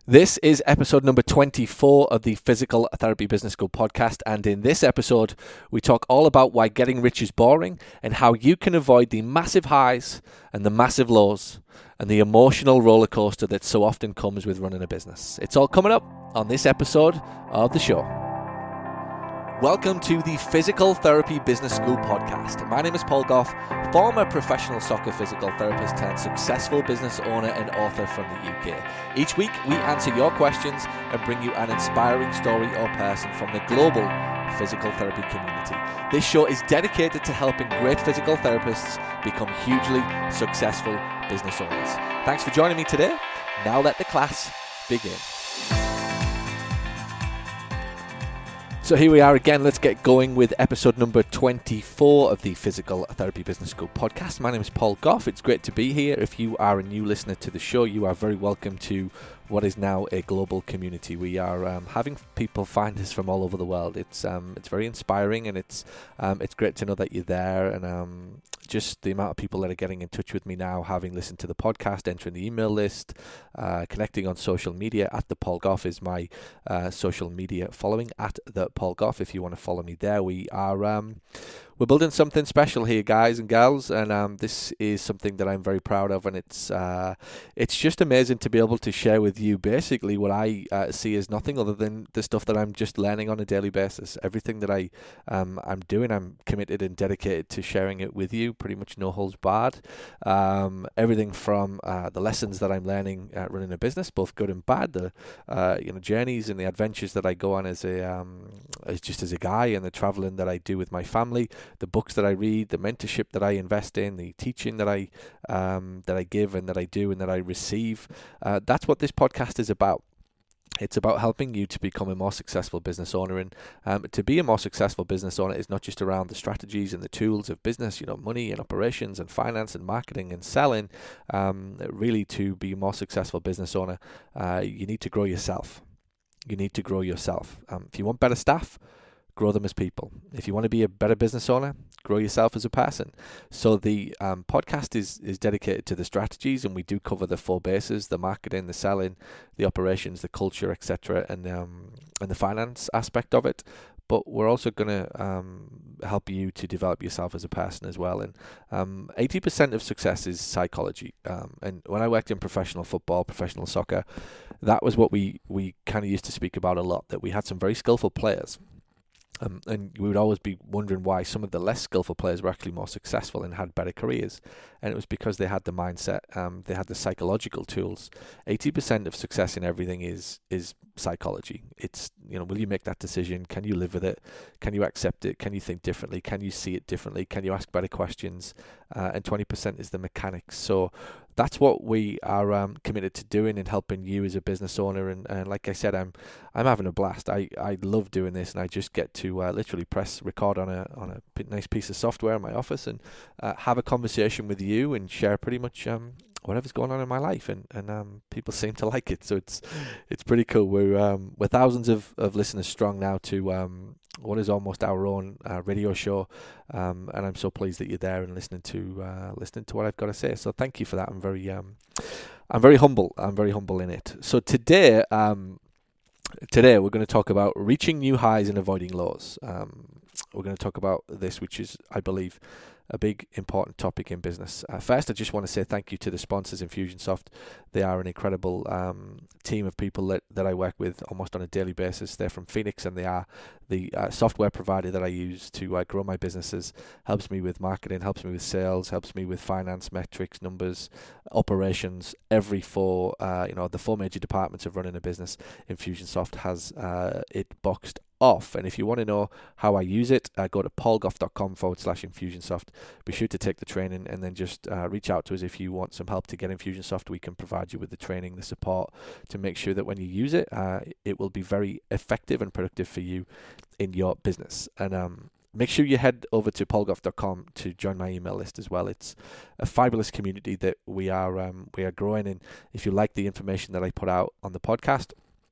This is episode number 24 of the Physical Therapy Business School podcast, and in this episode we talk all about why getting rich is boring and how you can avoid the massive highs and the massive lows and the emotional roller coaster that so often comes with running a business. It's all coming up on this episode of the show. Welcome to the Physical Therapy Business School podcast. My name is Paul Goff, former professional soccer physical therapist turned successful business owner and author from the UK. Each week we answer your questions and bring you an inspiring story or person from the global physical therapy community. This show is dedicated to helping great physical therapists become hugely successful business owners. Thanks for joining me today. Now let the class begin. So here we are again. Let's get going with episode number 24 of the Physical Therapy Business School podcast. My name is Paul Goff. It's great to be here. If you are a new listener to the show, you are very welcome to what is now a global community. We are having people find us from all over the world. It's very inspiring, and it's great to know that you're there, and just the amount of people that are getting in touch with me now, having listened to the podcast, entering the email list, connecting on social media. At the Paul Goff is my social media following, at the Paul Goff, if you want to follow me there. We're building something special here, guys and gals, and this is something that I'm very proud of, and it's just amazing to be able to share with you basically what I see as nothing other than the stuff that I'm just learning on a daily basis. Everything that I'm doing, I'm committed and dedicated to sharing it with you, pretty much no holds barred. Everything from the lessons that I'm learning running a business, both good and bad, the journeys and the adventures that I go on as a guy, and the traveling that I do with my family, the books that I read, the mentorship that I invest in, the teaching that I give and that I do and that I receive. That's what this podcast is about. It's about helping you to become a more successful business owner, and to be a more successful business owner is not just around the strategies and the tools of business, money and operations and finance and marketing and selling. Really, to be a more successful business owner, you need to grow yourself. You need to grow yourself. If you want better staff, grow them as people. If you want to be a better business owner, grow yourself as a person. So the podcast is dedicated to the strategies, and we do cover the four bases: the marketing, the selling, the operations, the culture, etc., and the finance aspect of it. But we're also going to help you to develop yourself as a person as well. And 80% of success is psychology. And when I worked in professional football, professional soccer, that was what we kind of used to speak about a lot, that we had some very skillful players. And we would always be wondering why some of the less skillful players were actually more successful and had better careers. And it was because they had the mindset, they had the psychological tools. 80% of success in everything is psychology. It's, will you make that decision? Can you live with it? Can you accept it? Can you think differently? Can you see it differently? Can you ask better questions? And 20% is the mechanics. So that's what we are committed to doing and helping you as a business owner. And like I said, I'm having a blast. I love doing this, and I just get to literally press record on a nice piece of software in my office and have a conversation with you and share pretty much whatever's going on in my life, and people seem to like it. So it's pretty cool. We're thousands of listeners strong now to what is almost our own radio show, and I'm so pleased that you're there and listening to what I've got to say. So thank you for that. I'm very humble. I'm very humble in it. So today we're going to talk about reaching new highs and avoiding lows. We're going to talk about this, which is, I believe, a big important topic in business. First, I just want to say thank you to the sponsors, Infusionsoft. They are an incredible team of people that I work with almost on a daily basis. They're from Phoenix, and they are the software provider that I use to grow my businesses. Helps me with marketing, helps me with sales, helps me with finance, metrics, numbers, operations. Every the four major departments of running a business, Infusionsoft has it boxed off. And if you want to know how I use it, go to paulgoff.com/Infusionsoft. Be sure to take the training, and then just reach out to us if you want some help to get Infusionsoft. We can provide you with the training, the support to make sure that when you use it, it will be very effective and productive for you in your business. And make sure you head over to paulgoff.com to join my email list as well. It's a fabulous community that we are growing. And if you like the information that I put out on the podcast,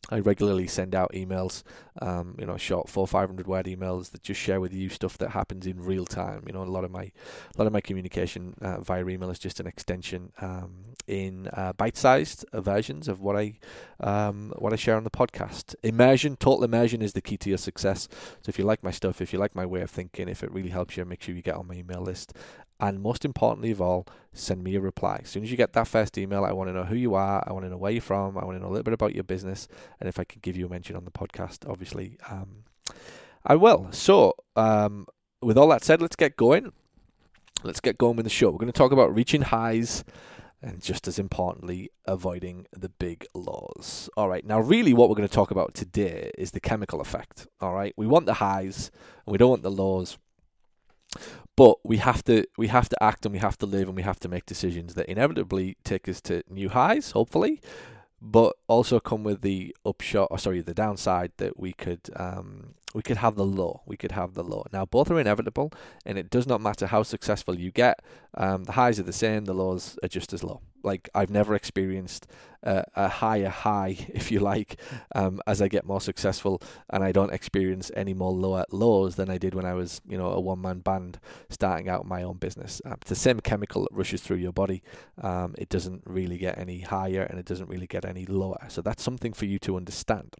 I regularly send out emails, short 400-500 word emails that just share with you stuff that happens in real time. A lot of my communication via email is just an extension in bite-sized versions of what I share on the podcast. Total immersion is the key to your success. So if you like my stuff, if you like my way of thinking, if it really helps you, make sure you get on my email list. And most importantly of all, send me a reply. As soon as you get that first email, I want to know who you are. I want to know where you're from. I want to know a little bit about your business. And if I can give you a mention on the podcast, obviously, I will. So, with all that said, let's get going. Let's get going with the show. We're going to talk about reaching highs and, just as importantly, avoiding the big lows. All right. Now, really what we're going to talk about today is the chemical effect. All right. We want the highs and we don't want the lows. But we have to act, and we have to live, and we have to make decisions that inevitably take us to new highs, hopefully, but also come with the the downside that we could have the low. We could have the low. Now, both are inevitable, and it does not matter how successful you get. The highs are the same. The lows are just as low. Like, I've never experienced a higher high, if you like, as I get more successful, and I don't experience any more lower lows than I did when I was, a one-man band starting out my own business. It's the same chemical that rushes through your body. It doesn't really get any higher, and it doesn't really get any lower. So that's something for you to understand.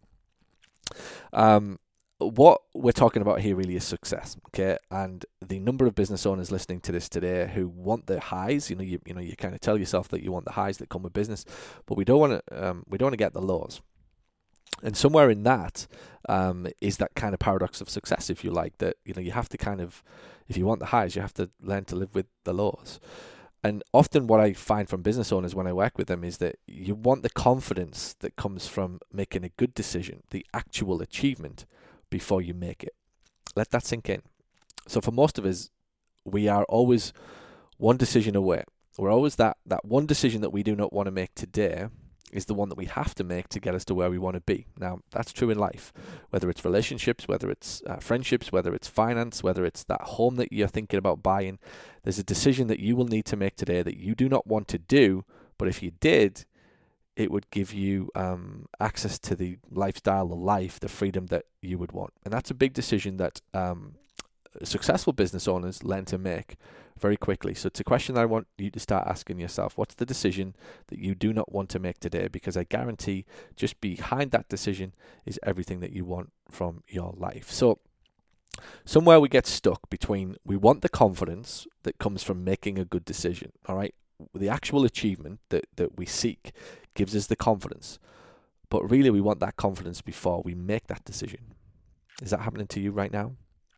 What we're talking about here really is success, okay? And the number of business owners listening to this today who want the highs, you kind of tell yourself that you want the highs that come with business, but we don't want to get the lows. And somewhere in that is that kind of paradox of success, if you like, that you have to kind of, if you want the highs, you have to learn to live with the lows. And often what I find from business owners when I work with them is that you want the confidence that comes from making a good decision, the actual achievement, before you make it. Let that sink in. So for most of us, we are always one decision away. We're always that one decision that we do not want to make today is the one that we have to make to get us to where we want to be. Now, that's true in life, whether it's relationships, whether it's friendships, whether it's finance, whether it's that home that you're thinking about buying. There's a decision that you will need to make today that you do not want to do, but if you did, it would give you access to the lifestyle, the life, the freedom that you would want. And that's a big decision that successful business owners learn to make very quickly. So it's a question that I want you to start asking yourself. What's the decision that you do not want to make today? Because I guarantee just behind that decision is everything that you want from your life. So somewhere we get stuck between we want the confidence that comes from making a good decision, all right? The actual achievement that we seek gives us the confidence. But really, we want that confidence before we make that decision. Is that happening to you right now?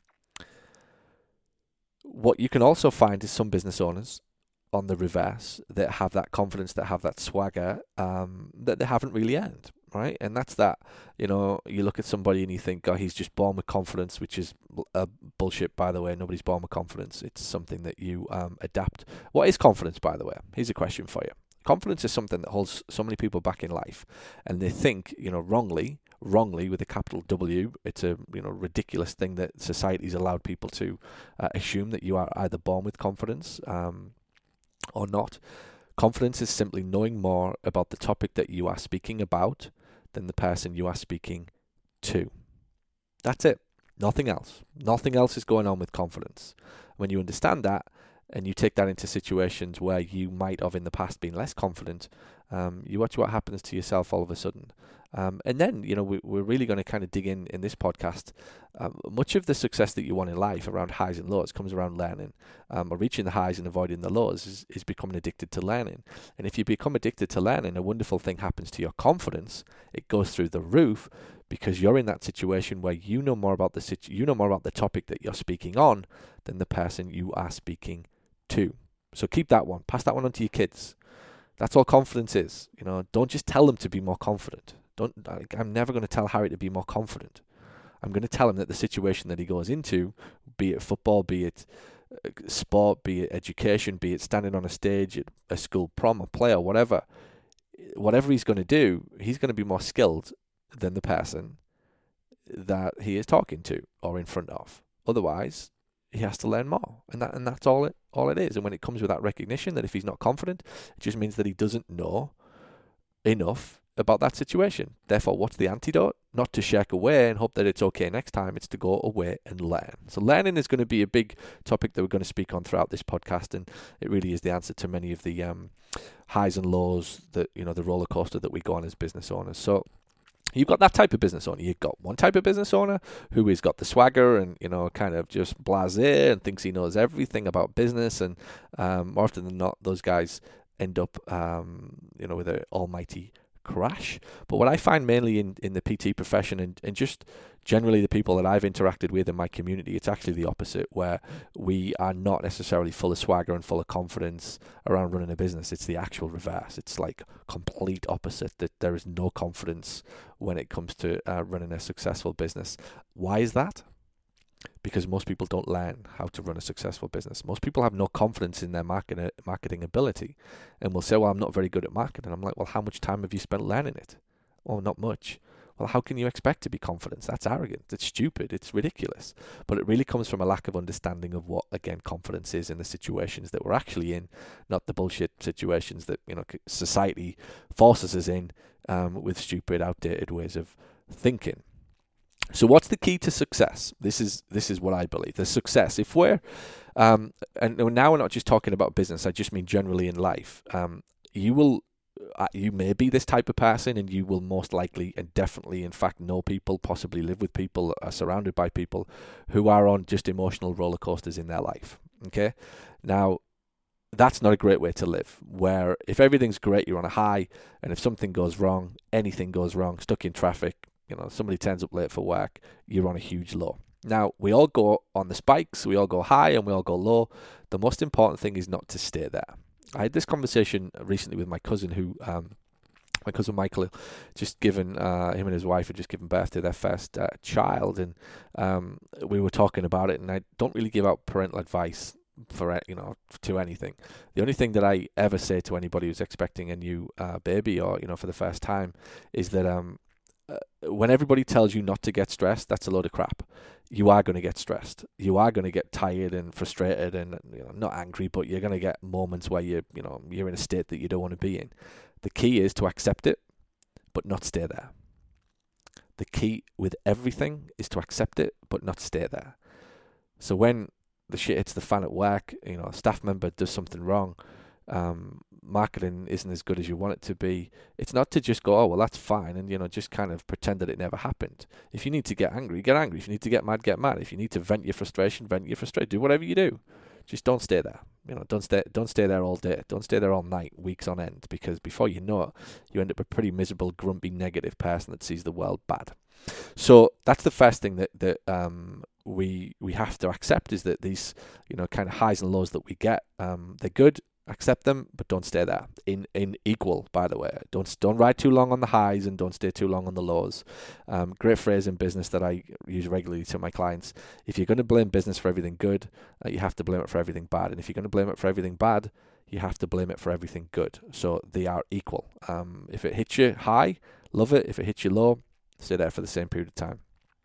What you can also find is some business owners on the reverse that have that confidence, that have that swagger that they haven't really earned, right? And that's that, you look at somebody and you think, oh, he's just born with confidence, which is bullshit, by the way. Nobody's born with confidence. It's something that you adapt. What is confidence, by the way? Here's a question for you. Confidence is something that holds so many people back in life, and they think, wrongly with a capital W. It's a ridiculous thing that society's allowed people to assume that you are either born with confidence or not. Confidence is simply knowing more about the topic that you are speaking about than the person you are speaking to. That's it. Nothing else. Nothing else is going on with confidence. When you understand that, and you take that into situations where you might have in the past been less confident, you watch what happens to yourself all of a sudden. And then, we're really going to kind of dig in this podcast. Much of the success that you want in life around highs and lows comes around learning, or reaching the highs and avoiding the lows is becoming addicted to learning. And if you become addicted to learning, a wonderful thing happens to your confidence. It goes through the roof because you're in that situation where you know more about the topic that you're speaking on than the person you are speaking to. So keep that one. Pass that one on to your kids. That's all confidence is. Don't just tell them to be more confident. I'm never going to tell Harry to be more confident. I'm going to tell him that the situation that he goes into, be it football, be it sport, be it education, be it standing on a stage at a school prom or play or whatever he's going to do, he's going to be more skilled than the person that he is talking to or in front of. Otherwise, he has to learn more, and that's all it is. And when it comes with that recognition that if he's not confident, it just means that he doesn't know enough about that situation. Therefore, what's the antidote? Not to shirk away and hope that it's okay next time. It's to go away and learn. So learning is going to be a big topic that we're going to speak on throughout this podcast, and it really is the answer to many of the highs and lows, that the roller coaster that we go on as business owners. So you've got that type of business owner. You've got one type of business owner who has got the swagger and, kind of just blasé and thinks he knows everything about business. And more often than not, those guys end up, with an almighty crash. But what I find mainly in the PT profession and just generally the people that I've interacted with in my community, it's actually the opposite, where we are not necessarily full of swagger and full of confidence around running a business. It's the actual reverse. It's like complete opposite, that there is no confidence when it comes to running a successful business. Why is that? Because most people don't learn how to run a successful business. Most people have no confidence in their marketing ability, and will say, well, I'm not very good at marketing. I'm like, well, how much time have you spent learning it? Oh, not much. Well, how can you expect to be confident? That's arrogant. It's stupid. It's ridiculous. But it really comes from a lack of understanding of what, again, confidence is in the situations that we're actually in, not the bullshit situations that, society forces us in with stupid, outdated ways of thinking. So what's the key to success? This is what I believe. The success, if we're, and now we're not just talking about business, I just mean generally in life, you may be this type of person, and you will most likely and definitely, in fact, know people, possibly live with people, are surrounded by people who are on just emotional roller coasters in their life. Okay? Now, that's not a great way to live, where if everything's great, you're on a high, and if something goes wrong, anything goes wrong, stuck in traffic, somebody turns up late for work, you're on a huge low. Now, we all go on the spikes, we all go high and we all go low. The most important thing is not to stay there. I had this conversation recently with my cousin my cousin Michael, just given, him and his wife had just given birth to their first child, and we were talking about it, and I don't really give out parental advice to anything. The only thing that I ever say to anybody who's expecting a new baby or, for the first time is that when everybody tells you not to get stressed, that's a load of crap. You are going to get stressed. You are going to get tired and frustrated and not angry, but you're going to get moments where you're in a state that you don't want to be in. The key is to accept it, but not stay there. The key with everything is to accept it, but not stay there. So when the shit hits the fan at work, a staff member does something wrong, marketing isn't as good as you want it to be, it's not to just go, oh, well, that's fine, and, just kind of pretend that it never happened. If you need to get angry, get angry. If you need to get mad, get mad. If you need to vent your frustration, vent your frustration. Do whatever you do. Just don't stay there. Don't stay there all day. Don't stay there all night, weeks on end, because before you know it, you end up a pretty miserable, grumpy, negative person that sees the world bad. So that's the first thing that we have to accept, is that these, kind of highs and lows that we get, they're good. Accept them, but don't stay there. In equal, by the way. Don't ride too long on the highs and don't stay too long on the lows. Great phrase in business that I use regularly to my clients. If you're going to blame business for everything good, you have to blame it for everything bad. And if you're going to blame it for everything bad, you have to blame it for everything good. So they are equal. If it hits you high, love it. If it hits you low, stay there for the same period of time.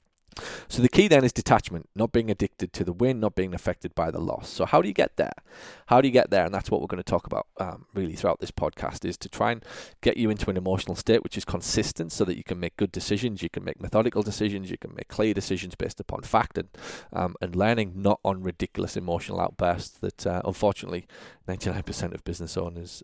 So the key then is detachment, not being addicted to the win, not being affected by the loss. So how do you get there? How do you get there? And that's what we're going to talk about really throughout this podcast, is to try and get you into an emotional state which is consistent, so that you can make good decisions, you can make methodical decisions, you can make clear decisions based upon fact and learning, not on ridiculous emotional outbursts that unfortunately 99% of business owners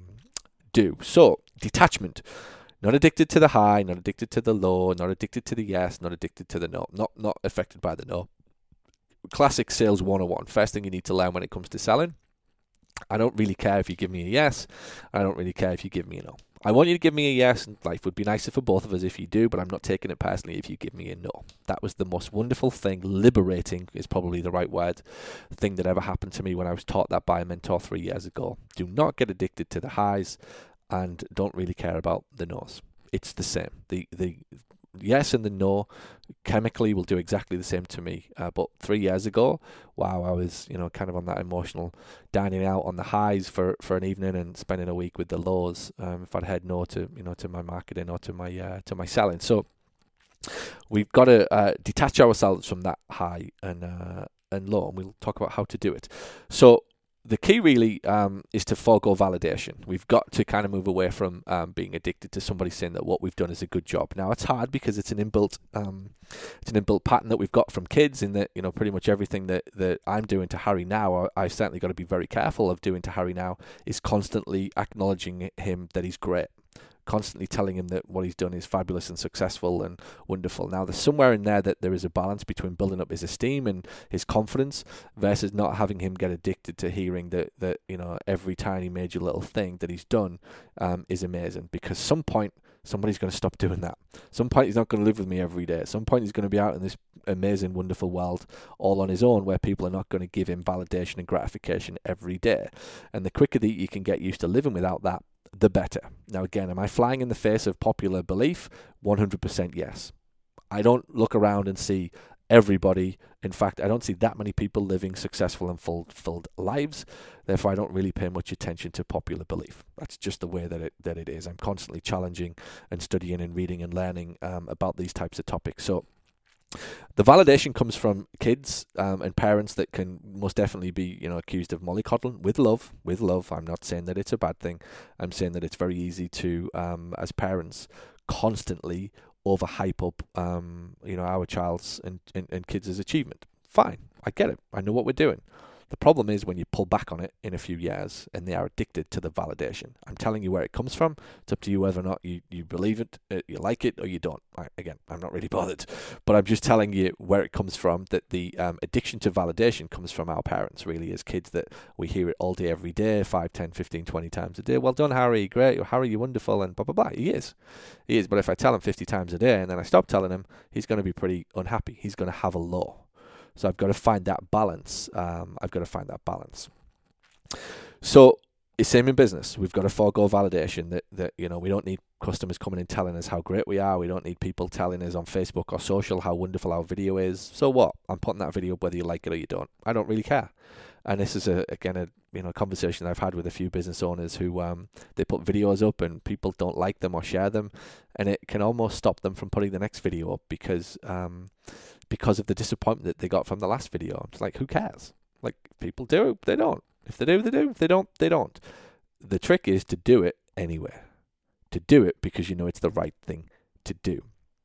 do. So detachment. Not addicted to the high, not addicted to the low, not addicted to the yes, not addicted to the no, not affected by the no. Classic sales 101. First thing you need to learn when it comes to selling. I don't really care if you give me a yes. I don't really care if you give me a no. I want you to give me a yes, and life would be nicer for both of us if you do, but I'm not taking it personally if you give me a no. That was the most wonderful thing, liberating is probably the right word, thing that ever happened to me when I was taught that by a mentor 3 years ago. Do not get addicted to the highs, and don't really care about the no's. It's the same. The yes and the no chemically will do exactly the same to me. But 3 years ago, wow, I was kind of on that emotional dining out on the highs for an evening and spending a week with the lows. If I'd had no to to my marketing or to my selling. So we've got to detach ourselves from that high and low, and we'll talk about how to do it. So the key really is to forego validation. We've got to kind of move away from being addicted to somebody saying that what we've done is a good job. Now it's hard because it's an inbuilt pattern that we've got from kids. In that, pretty much everything that I'm doing to Harry now, I've certainly got to be very careful of doing to Harry now, is constantly acknowledging him that he's great. Constantly telling him that what he's done is fabulous and successful and wonderful. Now, there's somewhere in there that there is a balance between building up his esteem and his confidence versus not having him get addicted to hearing that every tiny major little thing that he's done is amazing. Because some point somebody's going to stop doing that. Some point he's not going to live with me every day. At some point he's going to be out in this amazing, wonderful world all on his own, where people are not going to give him validation and gratification every day. And the quicker that you can get used to living without that, the better. Now again, am I flying in the face of popular belief? 100% yes. I don't look around and see everybody. In fact, I don't see that many people living successful and fulfilled lives. Therefore, I don't really pay much attention to popular belief. That's just the way that it is. I'm constantly challenging and studying and reading and learning about these types of topics. So the validation comes from kids and parents that can most definitely be, accused of mollycoddling with love. With love, I'm not saying that it's a bad thing. I'm saying that it's very easy to, as parents, constantly overhype up, our child's and kids' achievement. Fine, I get it. I know what we're doing. The problem is when you pull back on it in a few years and they are addicted to the validation. I'm telling you where it comes from. It's up to you whether or not you believe it, you like it, or you don't. I'm not really bothered. But I'm just telling you where it comes from, that the addiction to validation comes from our parents, really, as kids, that we hear it all day, every day, 5, 10, 15, 20 times a day. Well done, Harry. Great. Harry, you're wonderful, and blah, blah, blah. He is. But if I tell him 50 times a day and then I stop telling him, he's going to be pretty unhappy. He's going to have a low. So I've got to find that balance. So it's same in business. We've got to forego validation that we don't need customers coming and telling us how great we are. We don't need people telling us on Facebook or social how wonderful our video is. So what? I'm putting that video up whether you like it or you don't. I don't really care. And this is a conversation I've had with a few business owners who they put videos up and people don't like them or share them, and it can almost stop them from putting the next video up because of the disappointment that they got from the last video. I'm just like, who cares? Like, people do, they don't. If they do, they do. If they don't, they don't. The trick is to do it anyway. To do it because you know it's the right thing to do.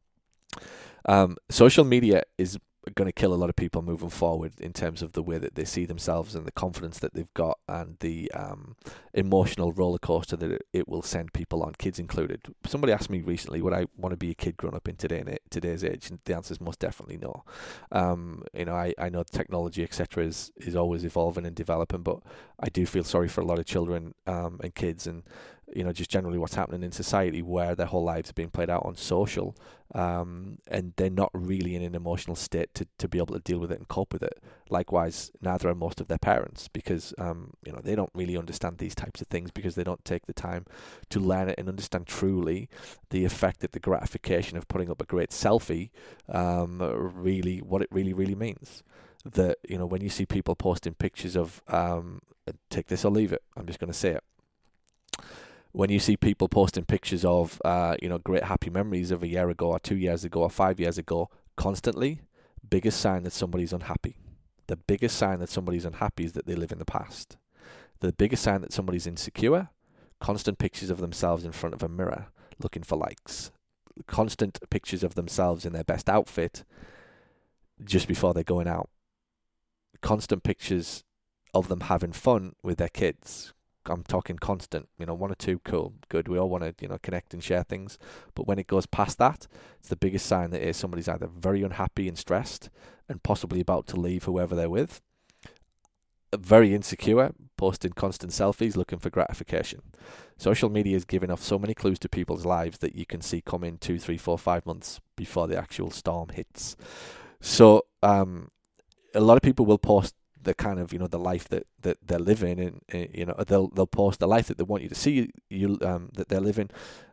Social media is going to kill a lot of people moving forward in terms of the way that they see themselves and the confidence that they've got and the emotional roller coaster that it will send people on, kids included. Somebody asked me recently, would I want to be a kid growing up in today's age? And the answer is most definitely no. I know technology, etc., is always evolving and developing, but I do feel sorry for a lot of children and kids and just generally what's happening in society, where their whole lives are being played out on social, and they're not really in an emotional state to be able to deal with it and cope with it. Likewise, neither are most of their parents, because they don't really understand these types of things because they don't take the time to learn it and understand truly the effect that the gratification of putting up a great selfie, really what it really means. That when you see people posting pictures of take this or leave it, I'm just going to say it. When you see people posting pictures of, great happy memories of a year ago or 2 years ago or 5 years ago constantly, biggest sign that somebody's unhappy. The biggest sign that somebody's unhappy is that they live in the past. The biggest sign that somebody's insecure, constant pictures of themselves in front of a mirror looking for likes. Constant pictures of themselves in their best outfit just before they're going out. Constant pictures of them having fun with their kids. I'm talking constant, 1 or 2, cool, good. We all want to, connect and share things. But when it goes past that, it's the biggest sign that is somebody's either very unhappy and stressed and possibly about to leave whoever they're with, very insecure, posting constant selfies, looking for gratification. Social media is giving off so many clues to people's lives that you can see come in 2, 3, 4, 5 months before the actual storm hits. So a lot of people will post the kind of the life that they're living, and they'll post the life that they want you to see that they're living,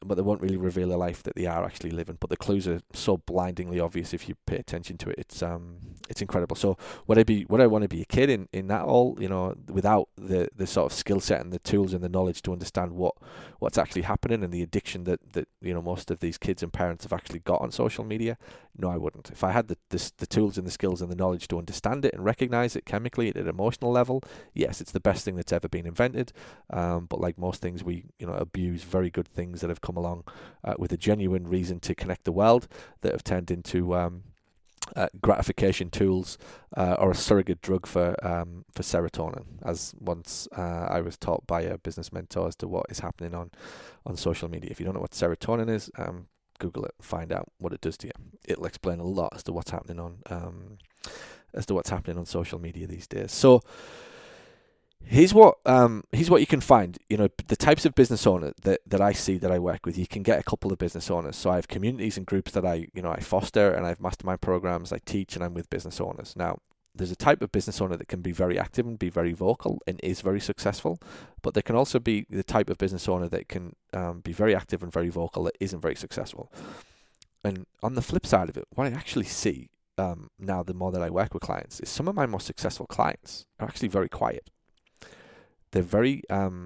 but they won't really reveal a life that they are actually living. But the clues are so blindingly obvious if you pay attention to it. It's incredible. So would I want to be a kid in that all, without the sort of skill set and the tools and the knowledge to understand what's actually happening and the addiction that most of these kids and parents have actually got on social media? No, I wouldn't. If I had the tools and the skills and the knowledge to understand it and recognize it chemically at an emotional level, yes, it's the best thing that's ever been invented. But like most things, we abuse very good things that have come along with a genuine reason to connect the world that have turned into gratification tools or a surrogate drug for serotonin, as once I was taught by a business mentor as to what is happening on social media. If you don't know what serotonin is, Google it, find out what it does to you. It'll explain a lot as to what's happening on social media these days. So here's what you can find. The types of business owner that I see, that I work with. You can get a couple of business owners. So I have communities and groups that I foster, and I have mastermind programs I teach, and I'm with business owners. Now, there's a type of business owner that can be very active and be very vocal and is very successful, but there can also be the type of business owner that can be very active and very vocal that isn't very successful. And on the flip side of it, what I actually see now, the more that I work with clients, is some of my most successful clients are actually very quiet. They're very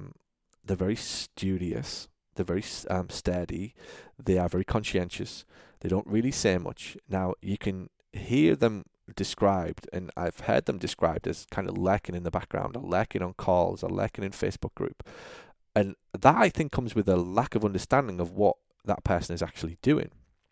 studious. They're very steady. They are very conscientious. They don't really say much. Now, you can hear them described, and I've heard them described as kind of lurking in the background, or lurking on calls, or lurking in Facebook group. And that, I think, comes with a lack of understanding of what that person is actually doing.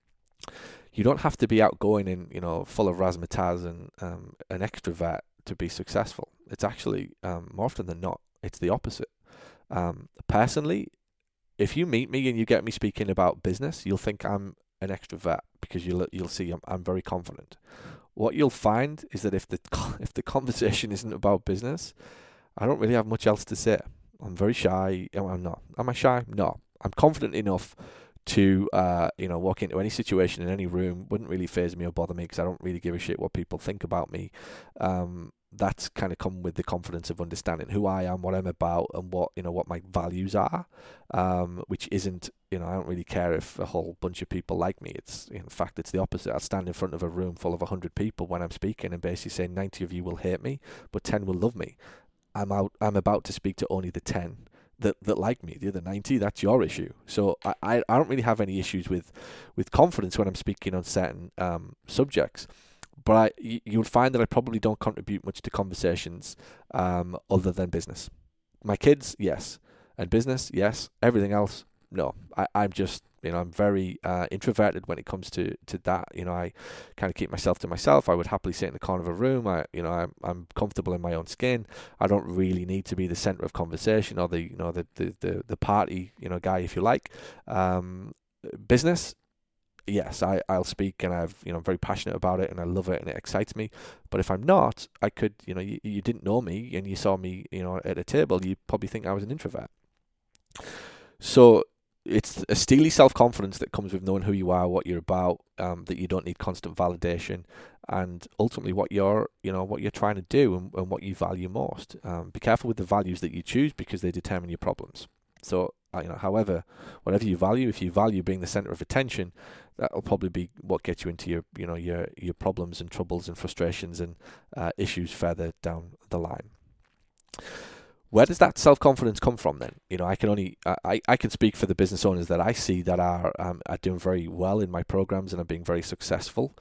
You don't have to be outgoing and full of razzmatazz and an extrovert to be successful. It's actually more often than not, it's the opposite. Personally, if you meet me and you get me speaking about business, you'll think I'm an extrovert, because you'll see I'm very confident. What you'll find is that if the conversation isn't about business, I don't really have much else to say. I'm very shy. I'm not. Am I shy? No. I'm confident enough to walk into any situation in any room. Wouldn't really faze me or bother me, because I don't really give a shit what people think about me. That's kind of come with the confidence of understanding who I am, what I'm about, and what my values are, which isn't, I don't really care if a whole bunch of people like me. In fact, it's the opposite. I'll stand in front of a room full of 100 people when I'm speaking and basically say 90 of you will hate me, but 10 will love me. I'm about to speak to only the 10 that like me. The other 90, that's your issue. So I don't really have any issues with confidence when I'm speaking on certain subjects. But you'll find that I probably don't contribute much to conversations other than business. My kids, yes. And business, yes. Everything else, no. I'm just, I'm very introverted when it comes to that. I kind of keep myself to myself. I would happily sit in the corner of a room. I'm comfortable in my own skin. I don't really need to be the center of conversation or the party, guy, if you like. Business, yes, I'll speak, and I'm very passionate about it, and I love it, and it excites me. But if I'm not, I could, you didn't know me, and you saw me, at a table, you probably think I was an introvert. So it's a steely self-confidence that comes with knowing who you are, what you're about, that you don't need constant validation, and ultimately what you're trying to do and what you value most. Be careful with the values that you choose, because they determine your problems. So, however, whatever you value, if you value being the center of attention, that'll probably be what gets you into your problems and troubles and frustrations and issues further down the line. Where does that self-confidence come from then? I can speak for the business owners that I see that are doing very well in my programs and are being very successful,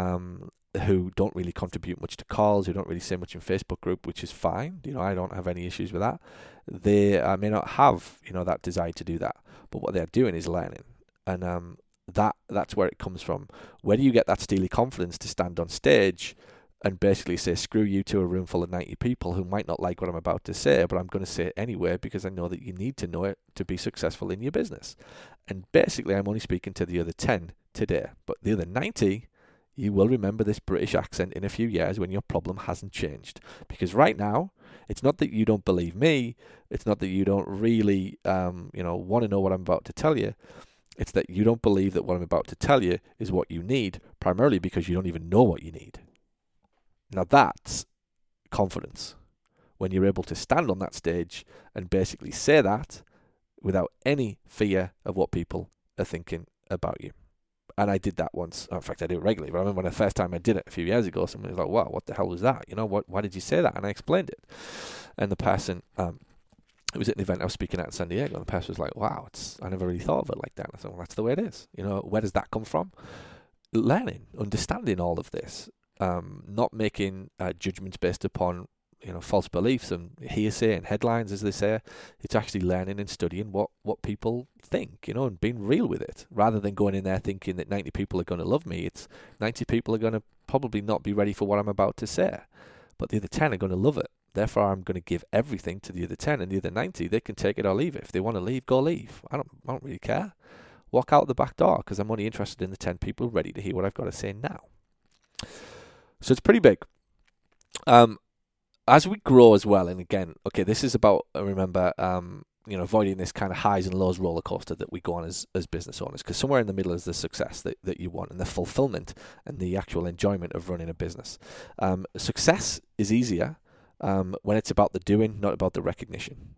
who don't really contribute much to calls, who don't really say much in Facebook group, which is fine. I don't have any issues with that. They may not have, that desire to do that, but what they're doing is learning. And that's where it comes from. Where do you get that steely confidence to stand on stage and basically say, screw you to a room full of 90 people who might not like what I'm about to say, but I'm going to say it anyway because I know that you need to know it to be successful in your business. And basically, I'm only speaking to the other 10 today, but the other 90, you will remember this British accent in a few years when your problem hasn't changed. Because right now, it's not that you don't believe me, it's not that you don't really want to know what I'm about to tell you. It's that you don't believe that what I'm about to tell you is what you need, primarily because you don't even know what you need. Now that's confidence. When you're able to stand on that stage and basically say that, without any fear of what people are thinking about you. And I did that once. In fact, I do it regularly. But I remember when the first time I did it a few years ago, somebody was like, wow, what the hell was that? Why did you say that? And I explained it. And the person, it was at an event I was speaking at in San Diego, and the person was like, wow, I never really thought of it like that. And I said, well, that's the way it is. Where does that come from? Learning, understanding all of this, not making judgments based upon false beliefs and hearsay and headlines, as they say. It's actually learning and studying what people think, and being real with it, rather than going in there thinking that 90 people are going to love me. It's 90 people are going to probably not be ready for what I'm about to say, but the other 10 are going to love it. Therefore, I'm going to give everything to the other 10, and the other 90, they can take it or leave it. If they want to leave, go leave. I don't really care. Walk out the back door, because I'm only interested in the 10 people ready to hear what I've got to say now. So it's pretty big. As we grow as well, and again, okay, this is about, remember, avoiding this kind of highs and lows roller coaster that we go on as business owners, because somewhere in the middle is the success that you want and the fulfillment and the actual enjoyment of running a business. Success is easier when it's about the doing, not about the recognition.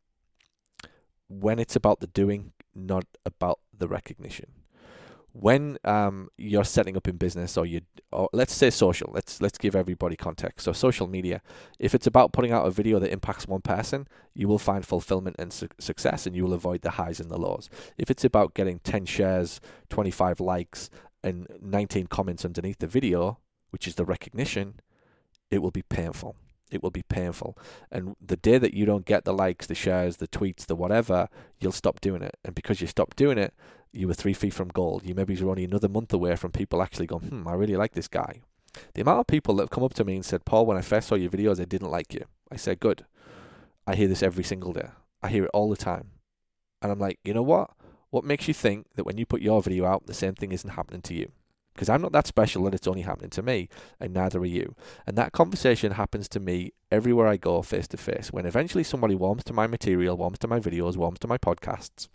When it's about the doing, not about the recognition. When you're setting up in business, or let's say social, let's give everybody context. So social media, if it's about putting out a video that impacts one person, you will find fulfillment and success, and you will avoid the highs and the lows. If it's about getting 10 shares, 25 likes, and 19 comments underneath the video, which is the recognition, it will be painful. It will be painful. And the day that you don't get the likes, the shares, the tweets, the whatever, you'll stop doing it. And because you stop doing it, you were 3 feet from gold. You maybe were only another month away from people actually going, I really like this guy. The amount of people that have come up to me and said, Paul, when I first saw your videos, I didn't like you. I said, good. I hear this every single day. I hear it all the time. And I'm like, you know what? What makes you think that when you put your video out, the same thing isn't happening to you? Because I'm not that special that it's only happening to me, and neither are you. And that conversation happens to me everywhere I go, face to face. When eventually somebody warms to my material, warms to my videos, warms to my podcasts,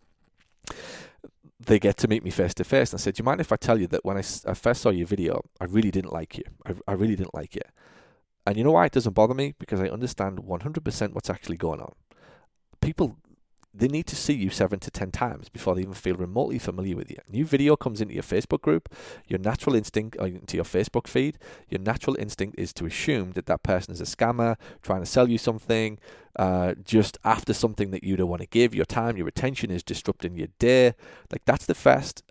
they get to meet me face to face. And I said, do you mind if I tell you that when I first saw your video, I really didn't like you. I really didn't like you. And you know why it doesn't bother me? Because I understand 100% what's actually going on. People, they need to see you 7 to 10 times before they even feel remotely familiar with you. New video comes into your Facebook group, your natural instinct, or into your Facebook feed, your natural instinct is to assume that that person is a scammer, trying to sell you something, just after something that you don't want to give. Your time, your attention is disrupting your day. Like that's the first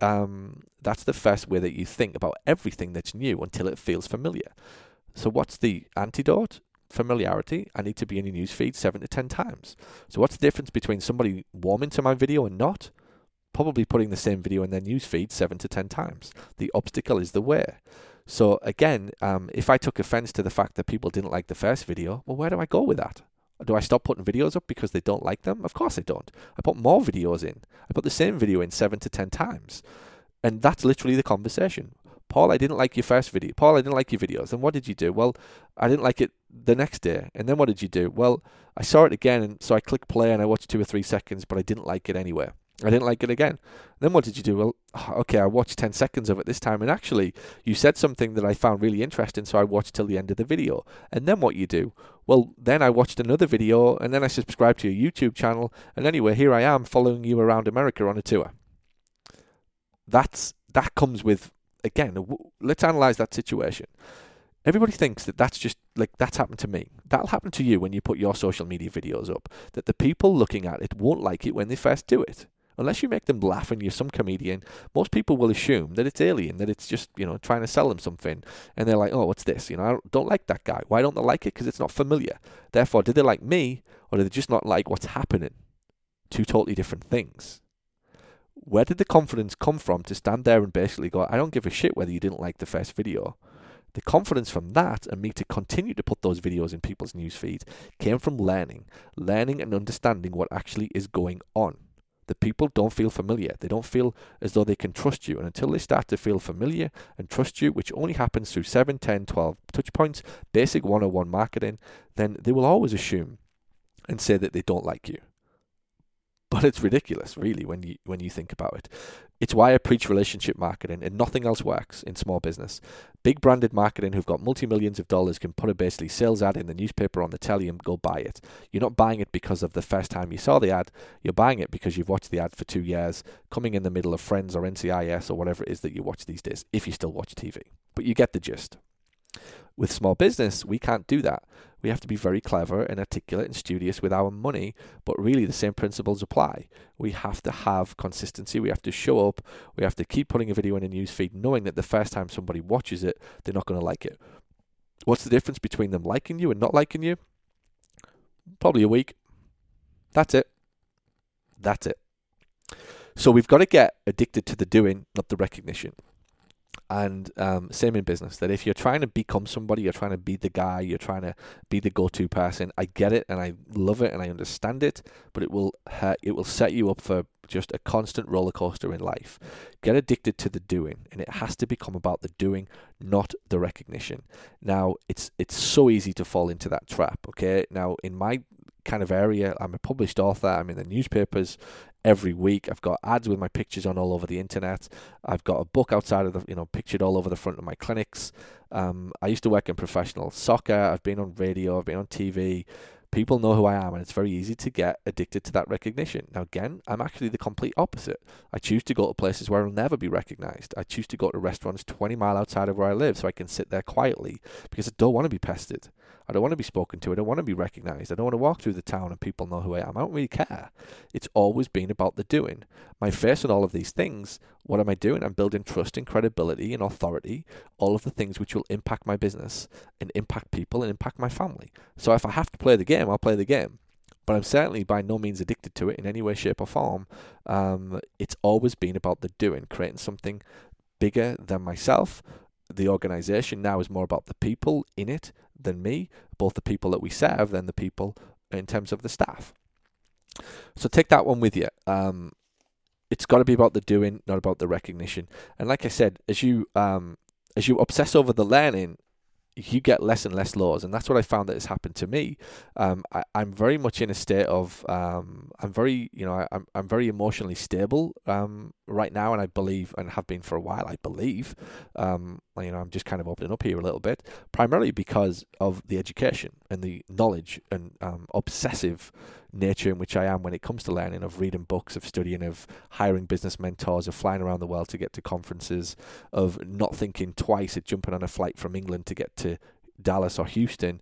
way that you think about everything that's new until it feels familiar. So what's the antidote? Familiarity. I need to be in your newsfeed 7 to 10 times. So what's the difference between somebody warming to my video and not? Probably putting the same video in their newsfeed 7 to 10 times. The obstacle is the way. So again, if I took offense to the fact that people didn't like the first video, well, where do I go with that? Do I stop putting videos up because they don't like them? Of course I don't. I put more videos in. I put the same video in 7 to 10 times. And that's literally the conversation. Paul, I didn't like your first video. Paul, I didn't like your videos. And what did you do? Well, I didn't like it the next day. And then what did you do? Well, I saw it again, and so I clicked play and I watched 2 or 3 seconds, but I didn't like it anyway. I didn't like it again. Then what did you do? Well, okay, I watched 10 seconds of it this time, and actually, you said something that I found really interesting, so I watched till the end of the video. And then what you do? Well, then I watched another video, and then I subscribed to your YouTube channel, and anyway, here I am following you around America on a tour. That comes with, again, let's analyze that situation. Everybody thinks that that's just, like, that's happened to me. That'll happen to you when you put your social media videos up, that the people looking at it won't like it when they first do it. Unless you make them laugh and you're some comedian, most people will assume that it's alien, that it's just, trying to sell them something. And they're like, oh, what's this? I don't like that guy. Why don't they like it? Because it's not familiar. Therefore, did they like me, or did they just not like what's happening? Two totally different things. Where did the confidence come from to stand there and basically go, I don't give a shit whether you didn't like the first video? The confidence from that, and me to continue to put those videos in people's newsfeeds, came from learning and understanding what actually is going on. The people don't feel familiar. They don't feel as though they can trust you. And until they start to feel familiar and trust you, which only happens through 7, 10, 12 touch points, basic 101 marketing, then they will always assume and say that they don't like you. But it's ridiculous, really, when you think about it. It's why I preach relationship marketing, and nothing else works in small business. Big branded marketing who've got multi-millions of dollars can put a basically sales ad in the newspaper, on the telly, and go buy it. You're not buying it because of the first time you saw the ad. You're buying it because you've watched the ad for 2 years, coming in the middle of Friends or NCIS or whatever it is that you watch these days, if you still watch TV. But you get the gist. With small business, we can't do that. We have to be very clever and articulate and studious with our money, but really the same principles apply. We have to have consistency. We have to show up. We have to keep putting a video in a news feed, knowing that the first time somebody watches it, they're not going to like it. What's the difference between them liking you and not liking you? Probably a week. That's it. That's it. So we've got to get addicted to the doing, not the recognition. And same in business, that if you're trying to become somebody, you're trying to be the guy, you're trying to be the go-to person, I get it and I love it and I understand it, but it will set you up for just a constant roller coaster in life. Get addicted to the doing, and it has to become about the doing, not the recognition. Now, it's so easy to fall into that trap, okay? Now, in my kind of area, I'm a published author, I'm in the newspapers every week. I've got ads with my pictures on all over the internet. I've got a book outside of the, pictured all over the front of my clinics. I used to work in professional soccer. I've been on radio. I've been on TV. People know who I am, and it's very easy to get addicted to that recognition. Now, again, I'm actually the complete opposite. I choose to go to places where I'll never be recognized. I choose to go to restaurants 20 miles outside of where I live so I can sit there quietly, because I don't want to be pestered. I don't want to be spoken to. I don't want to be recognized. I don't want to walk through the town and people know who I am. I don't really care. It's always been about the doing. My face on all of these things, what am I doing? I'm building trust and credibility and authority, all of the things which will impact my business and impact people and impact my family. So if I have to play the game, I'll play the game. But I'm certainly by no means addicted to it in any way, shape or form. It's always been about the doing, creating something bigger than myself. The organization now is more about the people in it than me, both the people that we serve than the people in terms of the staff. So take that one with you. It's got to be about the doing, not about the recognition. And like I said, as you obsess over the learning, you get less and less lows, and that's what I found that has happened to me. I'm very much in a state of I'm very emotionally stable right now, and I believe, and have been for a while, I believe. I'm just kind of opening up here a little bit, primarily because of the education and the knowledge and obsessive nature in which I am when it comes to learning, of reading books, of studying, of hiring business mentors, of flying around the world to get to conferences, of not thinking twice at jumping on a flight from England to get to Dallas or Houston,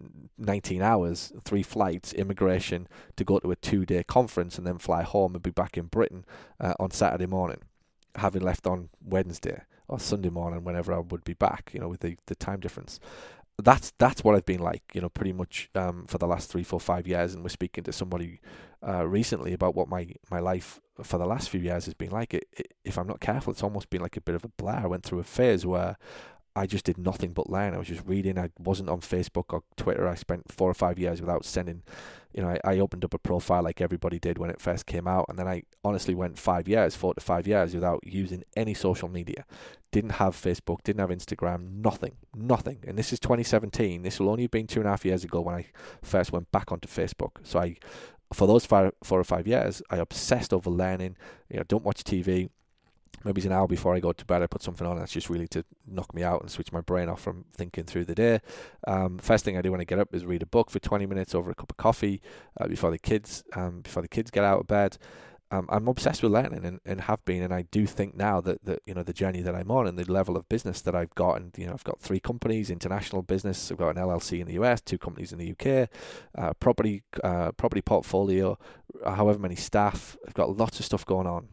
19 hours, 3 flights, immigration, to go to a 2-day conference and then fly home and be back in Britain on Saturday morning, having left on Wednesday or Sunday morning, whenever I would be back, with the time difference. That's what I've been like, pretty much for the last 3, 4, 5 years. And we're speaking to somebody recently about what my life for the last few years has been like. If I'm not careful, it's almost been like a bit of a blur. I went through a phase where I just did nothing but learn. I was just reading. I wasn't on Facebook or Twitter. I spent 4 or 5 years without sending. I opened up a profile like everybody did when it first came out, and then I honestly went 4 to 5 years without using any social media. Didn't have Facebook, didn't have Instagram, nothing. And this is 2017. This will only have been 2.5 years ago when I first went back onto Facebook. So for those 4 or 5 years, I obsessed over learning. Don't watch TV. Maybe it's an hour before I go to bed, I put something on that's just really to knock me out and switch my brain off from thinking through the day. First thing I do when I get up is read a book for 20 minutes over a cup of coffee before the kids get out of bed. I'm obsessed with learning and have been, and I do think now that the journey that I'm on and the level of business that I've got, and I've got 3 companies, international business. I've got an LLC in the US, 2 companies in the UK, property portfolio, however many staff. I've got lots of stuff going on.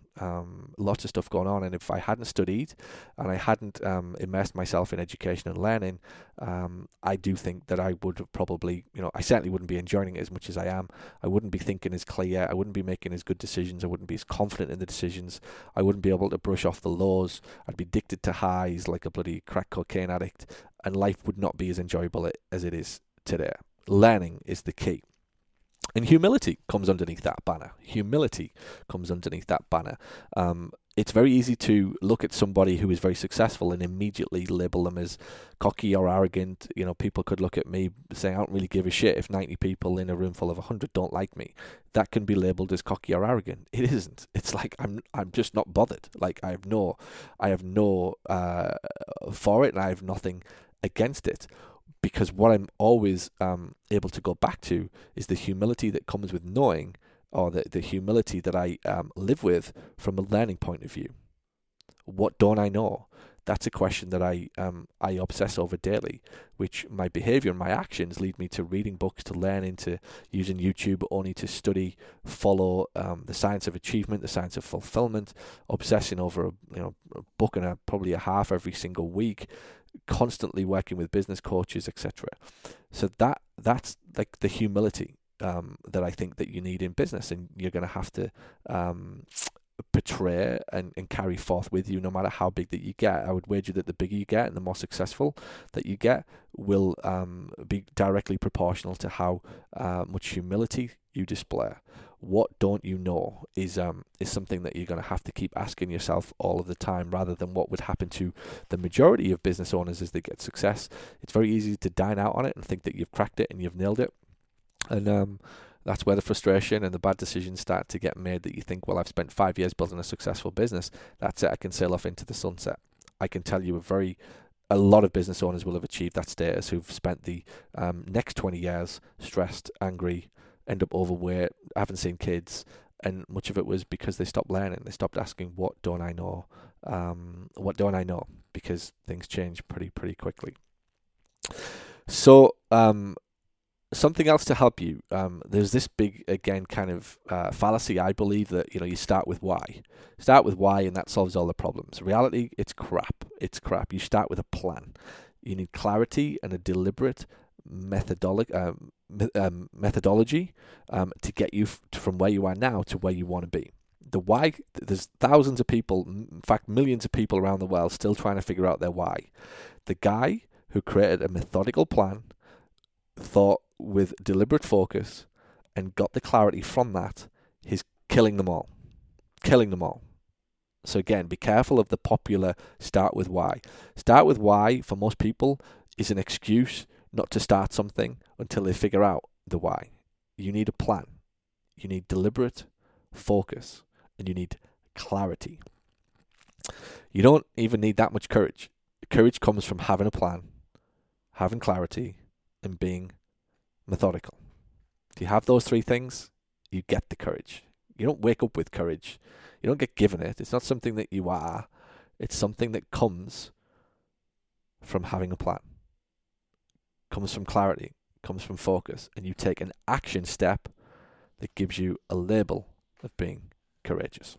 And if I hadn't studied and I hadn't immersed myself in education and learning, I do think that I would have probably, I certainly wouldn't be enjoying it as much as I am. I wouldn't be thinking as clear. I wouldn't be making as good decisions. I wouldn't be as confident in the decisions. I wouldn't be able to brush off the lows. I'd be addicted to highs like a bloody crack cocaine addict, and life would not be as enjoyable as it is today. Learning is the key. And humility comes underneath that banner. Humility comes underneath that banner. It's very easy to look at somebody who is very successful and immediately label them as cocky or arrogant. You know, people could look at me saying, I don't really give a shit if 90 people in a room full of 100 don't like me. That can be labeled as cocky or arrogant. It isn't. It's like, I'm just not bothered. Like, I have no for it, and I have nothing against it. Because what I'm always able to go back to is the humility that comes with knowing, or the humility that I live with from a learning point of view. What don't I know? That's a question that I obsess over daily, which my behavior and my actions lead me to reading books, to learn, into using YouTube only to study, follow the science of achievement, the science of fulfillment, obsessing over a book and probably a half every single week, constantly working with business coaches, etc. So that's like the humility that I think that you need in business, and you're going to have to portray and carry forth with you, no matter how big that you get. I would wager that the bigger you get and the more successful that you get will be directly proportional to how much humility you display. What don't you know is something that you're going to have to keep asking yourself all of the time, rather than what would happen to the majority of business owners as they get success. It's very easy to dine out on it and think that you've cracked it and you've nailed it. And that's where the frustration and the bad decisions start to get made, that you think, well, I've spent 5 years building a successful business. That's it. I can sail off into the sunset. I can tell you a lot of business owners will have achieved that status who've spent the next 20 years stressed, angry, end up overweight, haven't seen kids, and much of it was because they stopped learning. They stopped asking, what don't I know? What don't I know? Because things change pretty quickly. So something else to help you. There's this big, again, kind of fallacy, I believe, that you start with why. Start with why, and that solves all the problems. Reality, it's crap. It's crap. You start with a plan. You need clarity and a deliberate methodology to get you from where you are now to where you want to be. The why, there's thousands of people, in fact millions of people around the world still trying to figure out their why. The guy who created a methodical plan, thought with deliberate focus, and got the clarity from that, he's killing them all. So again, be careful of the popular start with why. Start with why, for most people, is an excuse not to start something until they figure out the why. You need a plan. You need deliberate focus, and you need clarity. You don't even need that much courage. Courage comes from having a plan, having clarity, and being methodical. If you have those three things, you get the courage. You don't wake up with courage. You don't get given it. It's not something that you are. It's something that comes from having a plan. Comes from clarity, comes from focus, and you take an action step that gives you a label of being courageous.